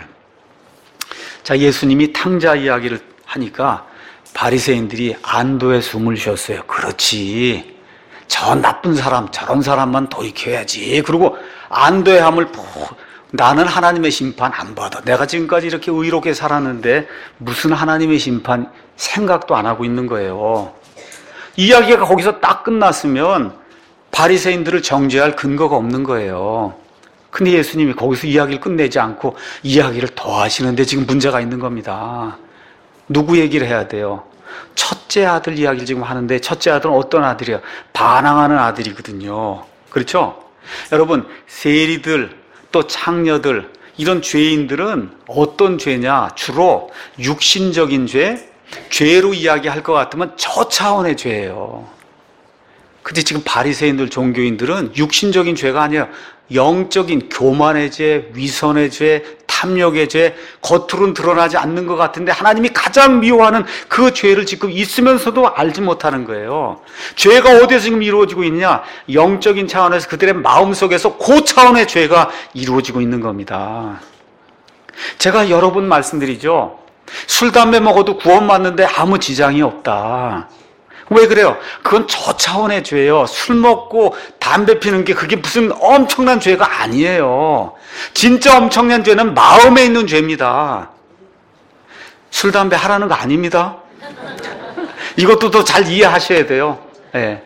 자, 예수님이 탕자 이야기를 하니까 바리새인들이 안도의 숨을 쉬었어요. 그렇지, 저 나쁜 사람, 저런 사람만 돌이켜야지. 그리고 안도의 함을 나는 하나님의 심판 안 받아. 내가 지금까지 이렇게 의롭게 살았는데 무슨 하나님의 심판 생각도 안 하고 있는 거예요. 이야기가 거기서 딱 끝났으면 바리새인들을 정죄할 근거가 없는 거예요. 근데 예수님이 거기서 이야기를 끝내지 않고 이야기를 더 하시는데 지금 문제가 있는 겁니다. 누구 얘기를 해야 돼요? 첫째 아들 이야기를 지금 하는데, 첫째 아들은 어떤 아들이에요? 반항하는 아들이거든요. 그렇죠? 여러분, 세리들 또 창녀들, 이런 죄인들은 어떤 죄냐? 주로 육신적인 죄, 죄로 이야기할 것 같으면 저 차원의 죄예요. 근데 지금 바리새인들, 종교인들은 육신적인 죄가 아니에요. 영적인 교만의 죄, 위선의 죄, 탐욕의 죄, 겉으로는 드러나지 않는 것 같은데 하나님이 가장 미워하는 그 죄를 지금 있으면서도 알지 못하는 거예요. 죄가 어디에서 지금 이루어지고 있냐? 영적인 차원에서 그들의 마음속에서 그 차원의 죄가 이루어지고 있는 겁니다. 제가 여러 번 말씀드리죠. 술, 담배 먹어도 구원받는데 아무 지장이 없다. 왜 그래요? 그건 저 차원의 죄예요. 술 먹고 담배 피는 게 그게 무슨 엄청난 죄가 아니에요. 진짜 엄청난 죄는 마음에 있는 죄입니다. 술, 담배 하라는 거 아닙니다. 이것도 더 잘 이해하셔야 돼요. 네.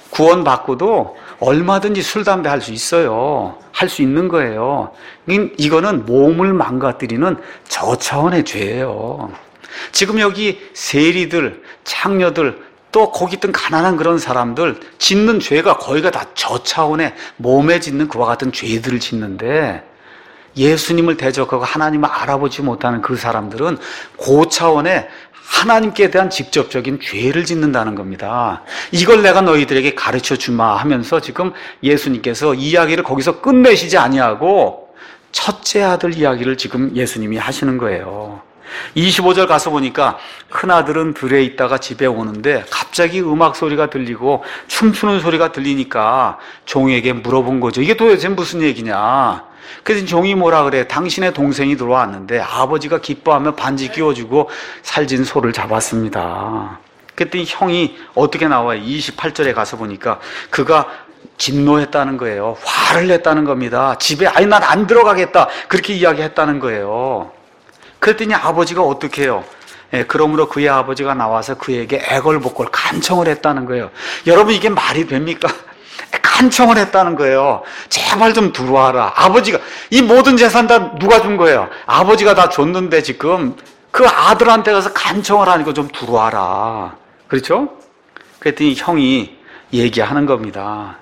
구원받고도 얼마든지 술, 담배 할 수 있어요. 할 수 있는 거예요. 이거는 몸을 망가뜨리는 저 차원의 죄예요. 지금 여기 세리들, 창녀들, 또 거기 있던 가난한 그런 사람들 짓는 죄가 거의가 다 저 차원의 몸에 짓는 그와 같은 죄들을 짓는데, 예수님을 대적하고 하나님을 알아보지 못하는 그 사람들은 그 차원의 하나님께 대한 직접적인 죄를 짓는다는 겁니다. 이걸 내가 너희들에게 가르쳐 주마 하면서 지금 예수님께서 이야기를 거기서 끝내시지 아니하고 첫째 아들 이야기를 지금 예수님이 하시는 거예요. 25절 가서 보니까 큰아들은 들에 있다가 집에 오는데 갑자기 음악 소리가 들리고 춤추는 소리가 들리니까 종에게 물어본 거죠. 이게 도대체 무슨 얘기냐? 그래서 종이 뭐라 그래? 당신의 동생이 들어왔는데 아버지가 기뻐하며 반지 끼워주고 살진 소를 잡았습니다. 그랬더니 형이 어떻게 나와요? 28절에 가서 보니까 그가 진노했다는 거예요. 화를 냈다는 겁니다. 집에 아니 난 안 들어가겠다 그렇게 이야기했다는 거예요. 그랬더니 아버지가 어떻게 해요? 그러므로 그의 아버지가 나와서 그에게 애걸복걸 간청을 했다는 거예요. 여러분, 이게 말이 됩니까? 간청을 했다는 거예요. 제발 좀 들어와라. 아버지가 이 모든 재산 다 누가 준 거예요? 아버지가 다 줬는데 지금 그 아들한테 가서 간청을 하니까 좀 들어와라. 그렇죠? 그랬더니 형이 얘기하는 겁니다.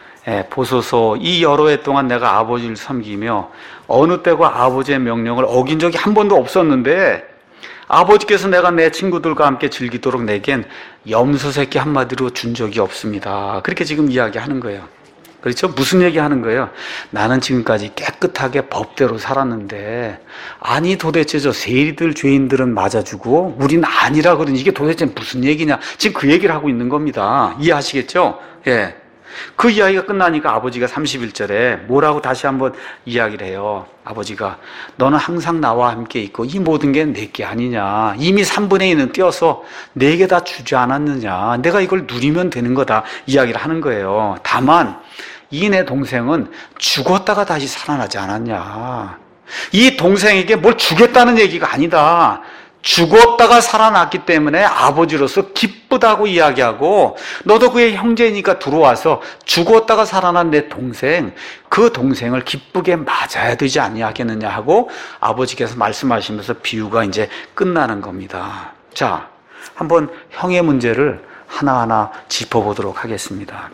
보소서, 이 여러 해 동안 내가 아버지를 섬기며 어느 때가 아버지의 명령을 어긴 적이 한 번도 없었는데 아버지께서 내가 내 친구들과 함께 즐기도록 내겐 염소 새끼 한마디로 준 적이 없습니다. 그렇게 지금 이야기하는 거예요. 그렇죠? 무슨 얘기하는 거예요? 나는 지금까지 깨끗하게 법대로 살았는데 아니 도대체 저 세리들 죄인들은 맞아주고 우린 아니라 그러니 이게 도대체 무슨 얘기냐? 지금 그 얘기를 하고 있는 겁니다. 이해하시겠죠? 예. 그 이야기가 끝나니까 아버지가 31절에 뭐라고 다시 한번 이야기를 해요. 아버지가 너는 항상 나와 함께 있고 이 모든 게 내게 아니냐. 이미 3분의 1은 떼어서 내게 다 주지 않았느냐. 내가 이걸 누리면 되는 거다. 이야기를 하는 거예요. 다만 이 내 동생은 죽었다가 다시 살아나지 않았냐. 이 동생에게 뭘 주겠다는 얘기가 아니다. 죽었다가 살아났기 때문에 아버지로서 기쁘다고 이야기하고 너도 그의 형제니까 들어와서 죽었다가 살아난 내 동생, 그 동생을 기쁘게 맞아야 되지 아니하겠느냐 하고 아버지께서 말씀하시면서 비유가 이제 끝나는 겁니다. 자, 한번 형의 문제를 하나하나 짚어보도록 하겠습니다.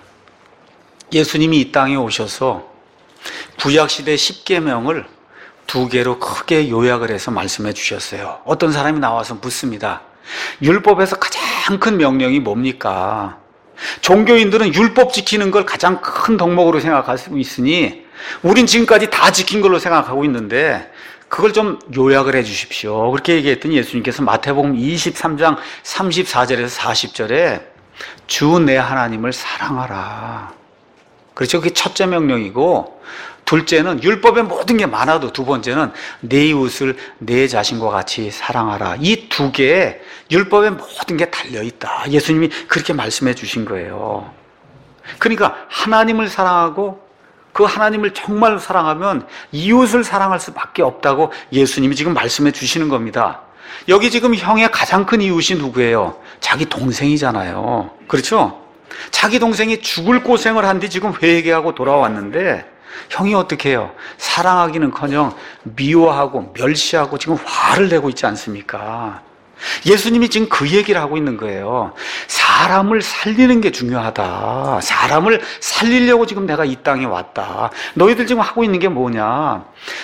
예수님이 이 땅에 오셔서 구약시대 10계명을 2개로 크게 요약을 해서 말씀해 주셨어요. 어떤 사람이 나와서 묻습니다. 율법에서 가장 큰 명령이 뭡니까? 종교인들은 율법 지키는 걸 가장 큰 덕목으로 생각하고 있으니 우린 지금까지 다 지킨 걸로 생각하고 있는데 그걸 좀 요약을 해 주십시오. 그렇게 얘기했더니 예수님께서 마태복음 23장 34절에서 40절에 주 내 하나님을 사랑하라. 그렇죠? 그게 첫째 명령이고, 둘째는 율법의 모든 게 많아도 두 번째는 내 이웃을 내 자신과 같이 사랑하라. 이 두 개에 율법의 모든 게 달려있다. 예수님이 그렇게 말씀해 주신 거예요. 그러니까 하나님을 사랑하고 그 하나님을 정말 사랑하면 이웃을 사랑할 수밖에 없다고 예수님이 지금 말씀해 주시는 겁니다. 여기 지금 형의 가장 큰 이웃이 누구예요? 자기 동생이잖아요. 그렇죠? 자기 동생이 죽을 고생을 한 뒤 지금 회개하고 돌아왔는데 형이 어떻게 해요? 사랑하기는커녕 미워하고 멸시하고 지금 화를 내고 있지 않습니까? 예수님이 지금 그 얘기를 하고 있는 거예요. 사람을 살리는 게 중요하다. 사람을 살리려고 지금 내가 이 땅에 왔다. 너희들 지금 하고 있는 게 뭐냐?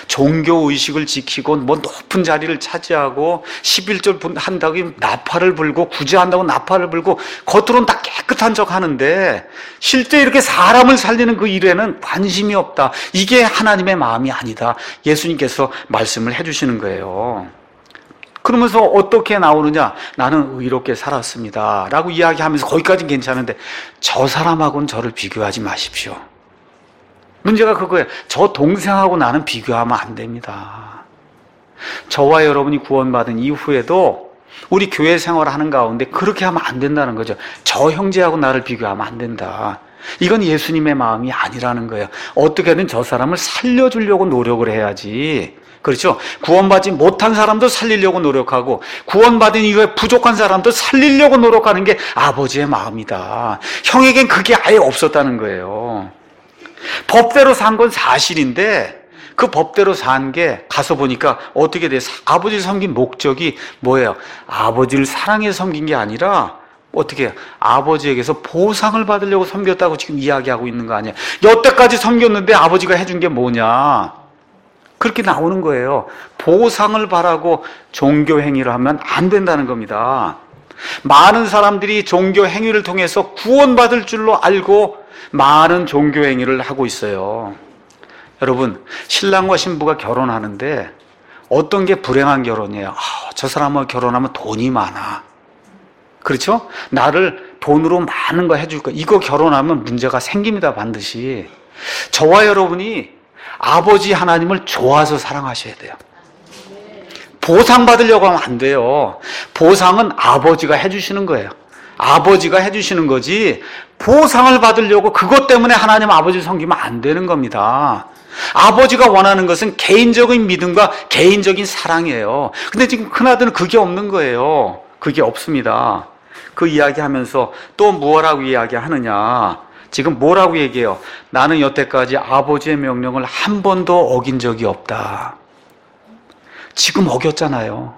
종교의식을 지키고 뭐 높은 자리를 차지하고 11절 한다고 나팔을 불고 구제한다고 나팔을 불고 겉으로는 다 깨끗한 척 하는데 실제 이렇게 사람을 살리는 그 일에는 관심이 없다. 이게 하나님의 마음이 아니다. 예수님께서 말씀을 해주시는 거예요. 그러면서 어떻게 나오느냐? 나는 의롭게 살았습니다 라고 이야기하면서 거기까지는 괜찮은데 저 사람하고는 저를 비교하지 마십시오. 문제가 그거예요. 저 동생하고 나는 비교하면 안 됩니다. 저와 여러분이 구원받은 이후에도 우리 교회 생활을 하는 가운데 그렇게 하면 안 된다는 거죠. 저 형제하고 나를 비교하면 안 된다. 이건 예수님의 마음이 아니라는 거예요. 어떻게든 저 사람을 살려주려고 노력을 해야지. 그렇죠? 구원받지 못한 사람도 살리려고 노력하고 구원받은 이후에 부족한 사람도 살리려고 노력하는 게 아버지의 마음이다. 형에겐 그게 아예 없었다는 거예요. 법대로 산 건 사실인데 그 법대로 산 게 가서 보니까 어떻게 돼? 아버지를 섬긴 목적이 뭐예요? 아버지를 사랑해 섬긴 게 아니라 어떻게 해요? 아버지에게서 보상을 받으려고 섬겼다고 지금 이야기하고 있는 거 아니에요? 여태까지 섬겼는데 아버지가 해준 게 뭐냐? 그렇게 나오는 거예요. 보상을 바라고 종교 행위를 하면 안 된다는 겁니다. 많은 사람들이 종교 행위를 통해서 구원받을 줄로 알고 많은 종교 행위를 하고 있어요. 여러분, 신랑과 신부가 결혼하는데 어떤 게 불행한 결혼이에요? 저 사람하고 결혼하면 돈이 많아. 그렇죠? 나를 돈으로 많은 거 해줄 거야. 이거 결혼하면 문제가 생깁니다, 반드시. 저와 여러분이 아버지 하나님을 좋아서 사랑하셔야 돼요. 보상받으려고 하면 안 돼요. 보상은 아버지가 해주시는 거예요. 아버지가 해주시는 거지 보상을 받으려고 그것 때문에 하나님 아버지를 섬기면 안 되는 겁니다. 아버지가 원하는 것은 개인적인 믿음과 개인적인 사랑이에요. 근데 지금 큰아들은 그게 없는 거예요. 그게 없습니다. 그 이야기하면서 또 뭐라고 이야기하느냐? 지금 뭐라고 얘기해요? 나는 여태까지 아버지의 명령을 한 번도 어긴 적이 없다. 지금 어겼잖아요.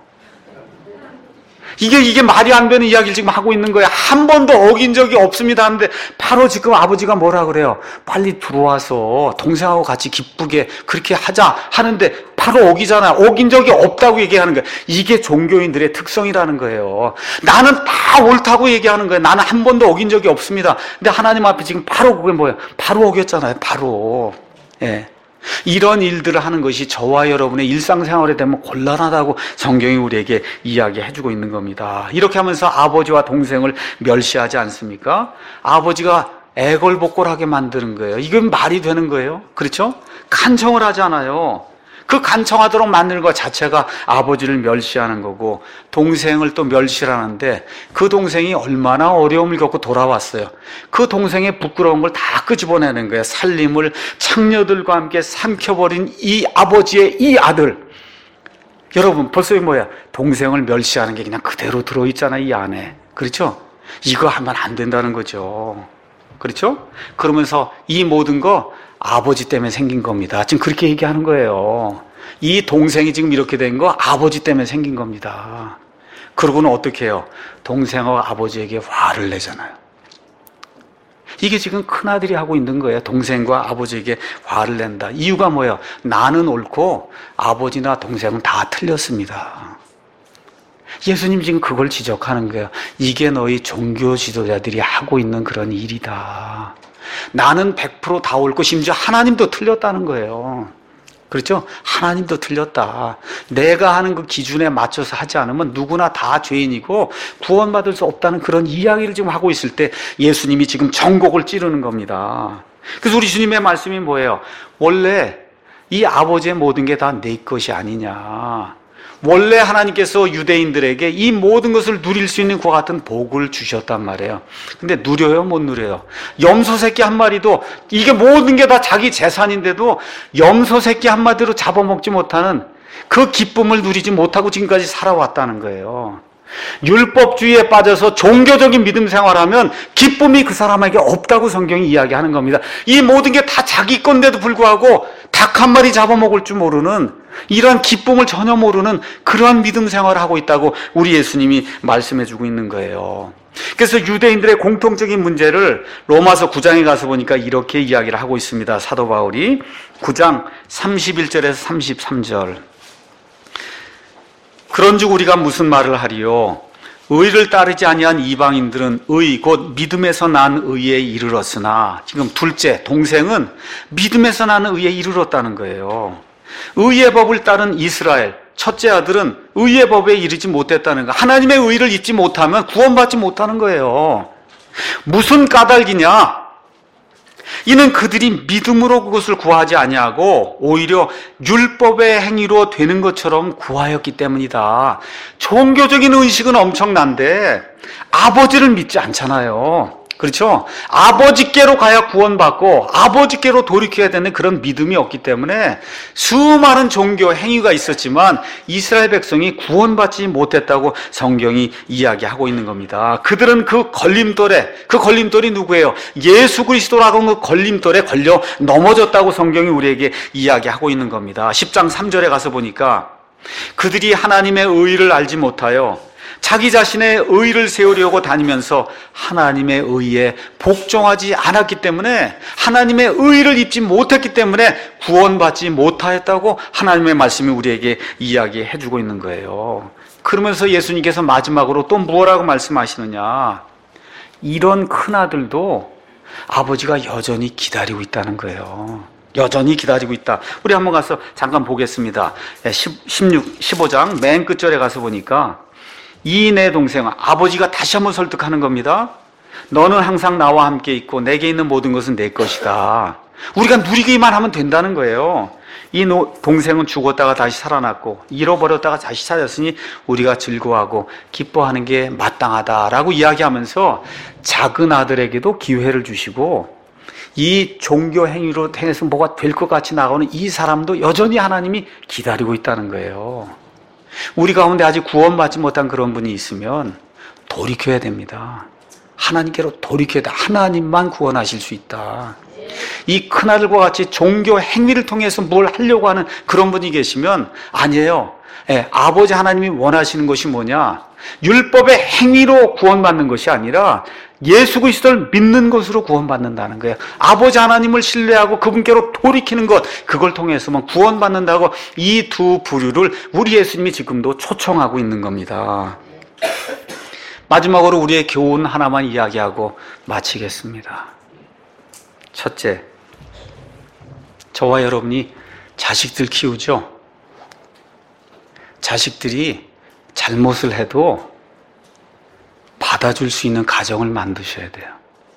이게 말이 안 되는 이야기를 지금 하고 있는 거예요. 한 번도 어긴 적이 없습니다 하는데 바로 지금 아버지가 뭐라 그래요? 빨리 들어와서 동생하고 같이 기쁘게 그렇게 하자 하는데 바로 어기잖아요. 어긴 적이 없다고 얘기하는 거예요. 이게 종교인들의 특성이라는 거예요. 나는 다 옳다고 얘기하는 거예요. 나는 한 번도 어긴 적이 없습니다. 근데 하나님 앞에 지금 바로 그게 뭐예요? 바로 어겼잖아요. 바로. 예. 이런 일들을 하는 것이 저와 여러분의 일상생활에 되면 곤란하다고 성경이 우리에게 이야기해주고 있는 겁니다. 이렇게 하면서 아버지와 동생을 멸시하지 않습니까? 아버지가 애걸복걸하게 만드는 거예요. 이건 말이 되는 거예요? 그렇죠? 간청을 하잖아요. 그 간청하도록 만드는 것 자체가 아버지를 멸시하는 거고 동생을 또 멸시하는데 그 동생이 얼마나 어려움을 겪고 돌아왔어요. 그 동생의 부끄러운 걸 다 끄집어내는 거예요. 살림을 창녀들과 함께 삼켜버린 이 아버지의 이 아들. 여러분 벌써 뭐야? 동생을 멸시하는 게 그냥 그대로 들어있잖아요. 이 안에. 그렇죠? 이거 하면 안 된다는 거죠. 그렇죠? 그러면서 이 모든 거 아버지 때문에 생긴 겁니다. 지금 그렇게 얘기하는 거예요. 이 동생이 지금 이렇게 된 거 아버지 때문에 생긴 겁니다. 그러고는 어떻게 해요? 동생과 아버지에게 화를 내잖아요. 이게 지금 큰아들이 하고 있는 거예요. 동생과 아버지에게 화를 낸다. 이유가 뭐예요? 나는 옳고 아버지나 동생은 다 틀렸습니다. 예수님 지금 그걸 지적하는 거예요. 이게 너희 종교 지도자들이 하고 있는 그런 일이다. 나는 100% 다 옳고 심지어 하나님도 틀렸다는 거예요. 그렇죠? 하나님도 틀렸다. 내가 하는 그 기준에 맞춰서 하지 않으면 누구나 다 죄인이고 구원받을 수 없다는 그런 이야기를 지금 하고 있을 때 예수님이 지금 전곡을 찌르는 겁니다. 그래서 우리 주님의 말씀이 뭐예요? 원래 이 아버지의 모든 게 다 내 것이 아니냐. 원래 하나님께서 유대인들에게 이 모든 것을 누릴 수 있는 그와 같은 복을 주셨단 말이에요. 근데 누려요? 못 누려요? 염소 새끼 한 마리도 이게 모든 게 다 자기 재산인데도 염소 새끼 한 마리로 잡아먹지 못하는 그 기쁨을 누리지 못하고 지금까지 살아왔다는 거예요. 율법주의에 빠져서 종교적인 믿음 생활하면 기쁨이 그 사람에게 없다고 성경이 이야기하는 겁니다. 이 모든 게 다 자기 건데도 불구하고 닭 한 마리 잡아먹을 줄 모르는, 이러한 기쁨을 전혀 모르는 그러한 믿음 생활을 하고 있다고 우리 예수님이 말씀해주고 있는 거예요. 그래서 유대인들의 공통적인 문제를 로마서 9장에 가서 보니까 이렇게 이야기를 하고 있습니다. 사도 바울이 9장 31절에서 33절. 그런즉 우리가 무슨 말을 하리요? 의를 따르지 아니한 이방인들은 의 곧 믿음에서 난 의에 이르렀으나, 지금 둘째 동생은 믿음에서 나는 의에 이르렀다는 거예요. 의의 법을 따른 이스라엘 첫째 아들은 의의 법에 이르지 못했다는 거. 하나님의 의를 잊지 못하면 구원받지 못하는 거예요. 무슨 까닭이냐? 이는 그들이 믿음으로 그것을 구하지 아니하고 오히려 율법의 행위로 되는 것처럼 구하였기 때문이다. 종교적인 의식은 엄청난데 아버지를 믿지 않잖아요. 그렇죠? 아버지께로 가야 구원받고 아버지께로 돌이켜야 되는 그런 믿음이 없기 때문에 수많은 종교 행위가 있었지만 이스라엘 백성이 구원받지 못했다고 성경이 이야기하고 있는 겁니다. 그들은 그 걸림돌이 누구예요? 예수 그리스도라고 하는 그 걸림돌에 걸려 넘어졌다고 성경이 우리에게 이야기하고 있는 겁니다. 10장 3절에 가서 보니까 그들이 하나님의 의를 알지 못하여 자기 자신의 의를 세우려고 다니면서 하나님의 의에 복종하지 않았기 때문에, 하나님의 의를 입지 못했기 때문에 구원받지 못하였다고 하나님의 말씀이 우리에게 이야기해 주고 있는 거예요. 그러면서 예수님께서 마지막으로 또 뭐라고 말씀하시느냐? 이런 큰아들도 아버지가 여전히 기다리고 있다는 거예요. 여전히 기다리고 있다. 우리 한번 가서 잠깐 보겠습니다. 15장 맨 끝절에 가서 보니까 이 내 동생아, 아버지가 다시 한번 설득하는 겁니다. 너는 항상 나와 함께 있고 내게 있는 모든 것은 내 것이다. 우리가 누리기만 하면 된다는 거예요. 이 동생은 죽었다가 다시 살아났고 잃어버렸다가 다시 찾았으니 우리가 즐거워하고 기뻐하는 게 마땅하다라고 이야기하면서 작은 아들에게도 기회를 주시고, 이 종교 행위로 행해서 뭐가 될 것 같이 나가는 이 사람도 여전히 하나님이 기다리고 있다는 거예요. 우리 가운데 아직 구원받지 못한 그런 분이 있으면 돌이켜야 됩니다. 하나님께로 돌이켜야 돼. 하나님만 구원하실 수 있다. 이 큰아들과 같이 종교 행위를 통해서 뭘 하려고 하는 그런 분이 계시면 아니에요. 아버지 하나님이 원하시는 것이 뭐냐? 율법의 행위로 구원받는 것이 아니라 예수 그리스도를 믿는 것으로 구원받는다는 거예요. 아버지 하나님을 신뢰하고 그분께로 돌이키는 것, 그걸 통해서만 구원받는다고 이 두 부류를 우리 예수님이 지금도 초청하고 있는 겁니다. 마지막으로 우리의 교훈 하나만 이야기하고 마치겠습니다. 첫째, 저와 여러분이 자식들 키우죠? 자식들이 잘못을 해도 받아줄 수 있는 가정을 만드셔야 돼요.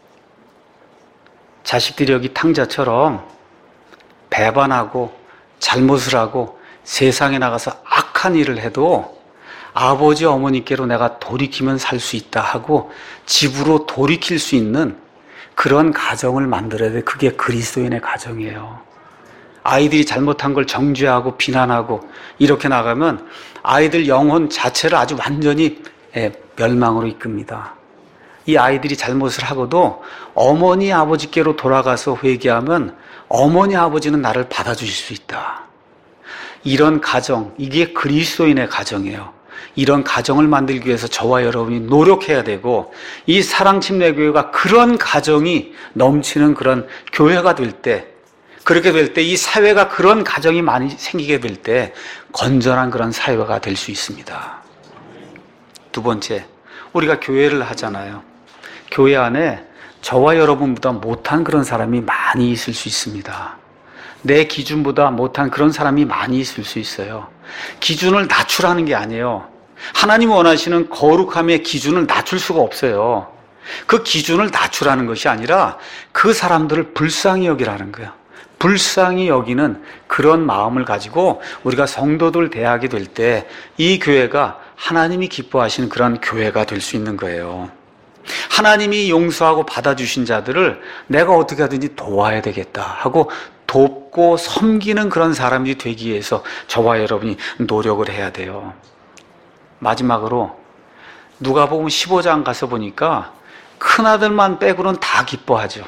자식들이 여기 탕자처럼 배반하고 잘못을 하고 세상에 나가서 악한 일을 해도 아버지 어머니께로 내가 돌이키면 살 수 있다 하고 집으로 돌이킬 수 있는 그런 가정을 만들어야 돼. 그게 그리스도인의 가정이에요. 아이들이 잘못한 걸 정죄하고 비난하고 이렇게 나가면 아이들 영혼 자체를 아주 완전히 멸망으로 이끕니다. 이 아이들이 잘못을 하고도 어머니 아버지께로 돌아가서 회개하면 어머니 아버지는 나를 받아주실 수 있다. 이런 가정, 이게 그리스도인의 가정이에요. 이런 가정을 만들기 위해서 저와 여러분이 노력해야 되고, 이 사랑침례교회가 그런 가정이 넘치는 그런 교회가 될 때, 그렇게 될 때 이 사회가 그런 가정이 많이 생기게 될 때 건전한 그런 사회가 될 수 있습니다. 두 번째, 우리가 교회를 하잖아요. 교회 안에 저와 여러분보다 못한 그런 사람이 많이 있을 수 있습니다. 내 기준보다 못한 그런 사람이 많이 있을 수 있어요. 기준을 낮추라는 게 아니에요. 하나님 원하시는 거룩함의 기준을 낮출 수가 없어요. 그 기준을 낮추라는 것이 아니라 그 사람들을 불쌍히 여기라는 거예요. 불쌍히 여기는 그런 마음을 가지고 우리가 성도들 대하게 될 때 이 교회가 하나님이 기뻐하시는 그런 교회가 될 수 있는 거예요. 하나님이 용서하고 받아주신 자들을 내가 어떻게 하든지 도와야 되겠다 하고 돕고 섬기는 그런 사람이 되기 위해서 저와 여러분이 노력을 해야 돼요. 마지막으로 누가복음 15장 가서 보니까 큰아들만 빼고는 다 기뻐하죠.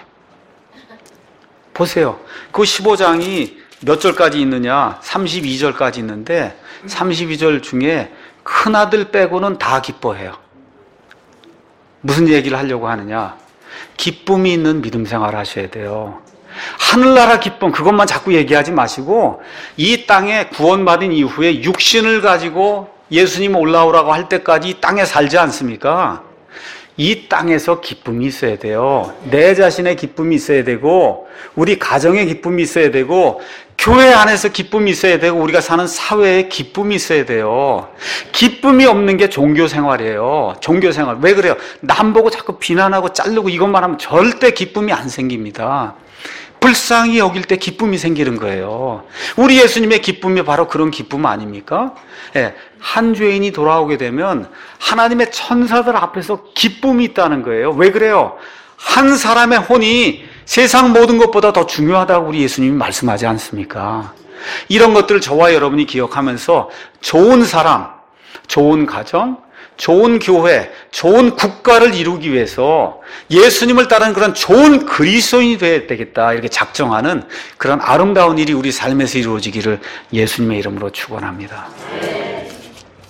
보세요. 그 15장이 몇 절까지 있느냐? 32절까지 있는데 32절 중에 큰아들 빼고는 다 기뻐해요. 무슨 얘기를 하려고 하느냐? 기쁨이 있는 믿음 생활을 하셔야 돼요. 하늘나라 기쁨 그것만 자꾸 얘기하지 마시고 이 땅에 구원받은 이후에 육신을 가지고 예수님 올라오라고 할 때까지 이 땅에 살지 않습니까? 이 땅에서 기쁨이 있어야 돼요. 내 자신의 기쁨이 있어야 되고 우리 가정의 기쁨이 있어야 되고 교회 안에서 기쁨이 있어야 되고 우리가 사는 사회에 기쁨이 있어야 돼요. 기쁨이 없는 게 종교생활이에요. 종교생활. 왜 그래요? 남 보고 자꾸 비난하고 자르고 이것만 하면 절대 기쁨이 안 생깁니다. 불쌍히 여길 때 기쁨이 생기는 거예요. 우리 예수님의 기쁨이 바로 그런 기쁨 아닙니까? 예, 한 죄인이 돌아오게 되면 하나님의 천사들 앞에서 기쁨이 있다는 거예요. 왜 그래요? 한 사람의 혼이 세상 모든 것보다 더 중요하다고 우리 예수님이 말씀하지 않습니까? 이런 것들을 저와 여러분이 기억하면서 좋은 사람, 좋은 가정, 좋은 교회, 좋은 국가를 이루기 위해서 예수님을 따르는 그런 좋은 그리스도인이 되어야 되겠다 이렇게 작정하는 그런 아름다운 일이 우리 삶에서 이루어지기를 예수님의 이름으로 축원합니다.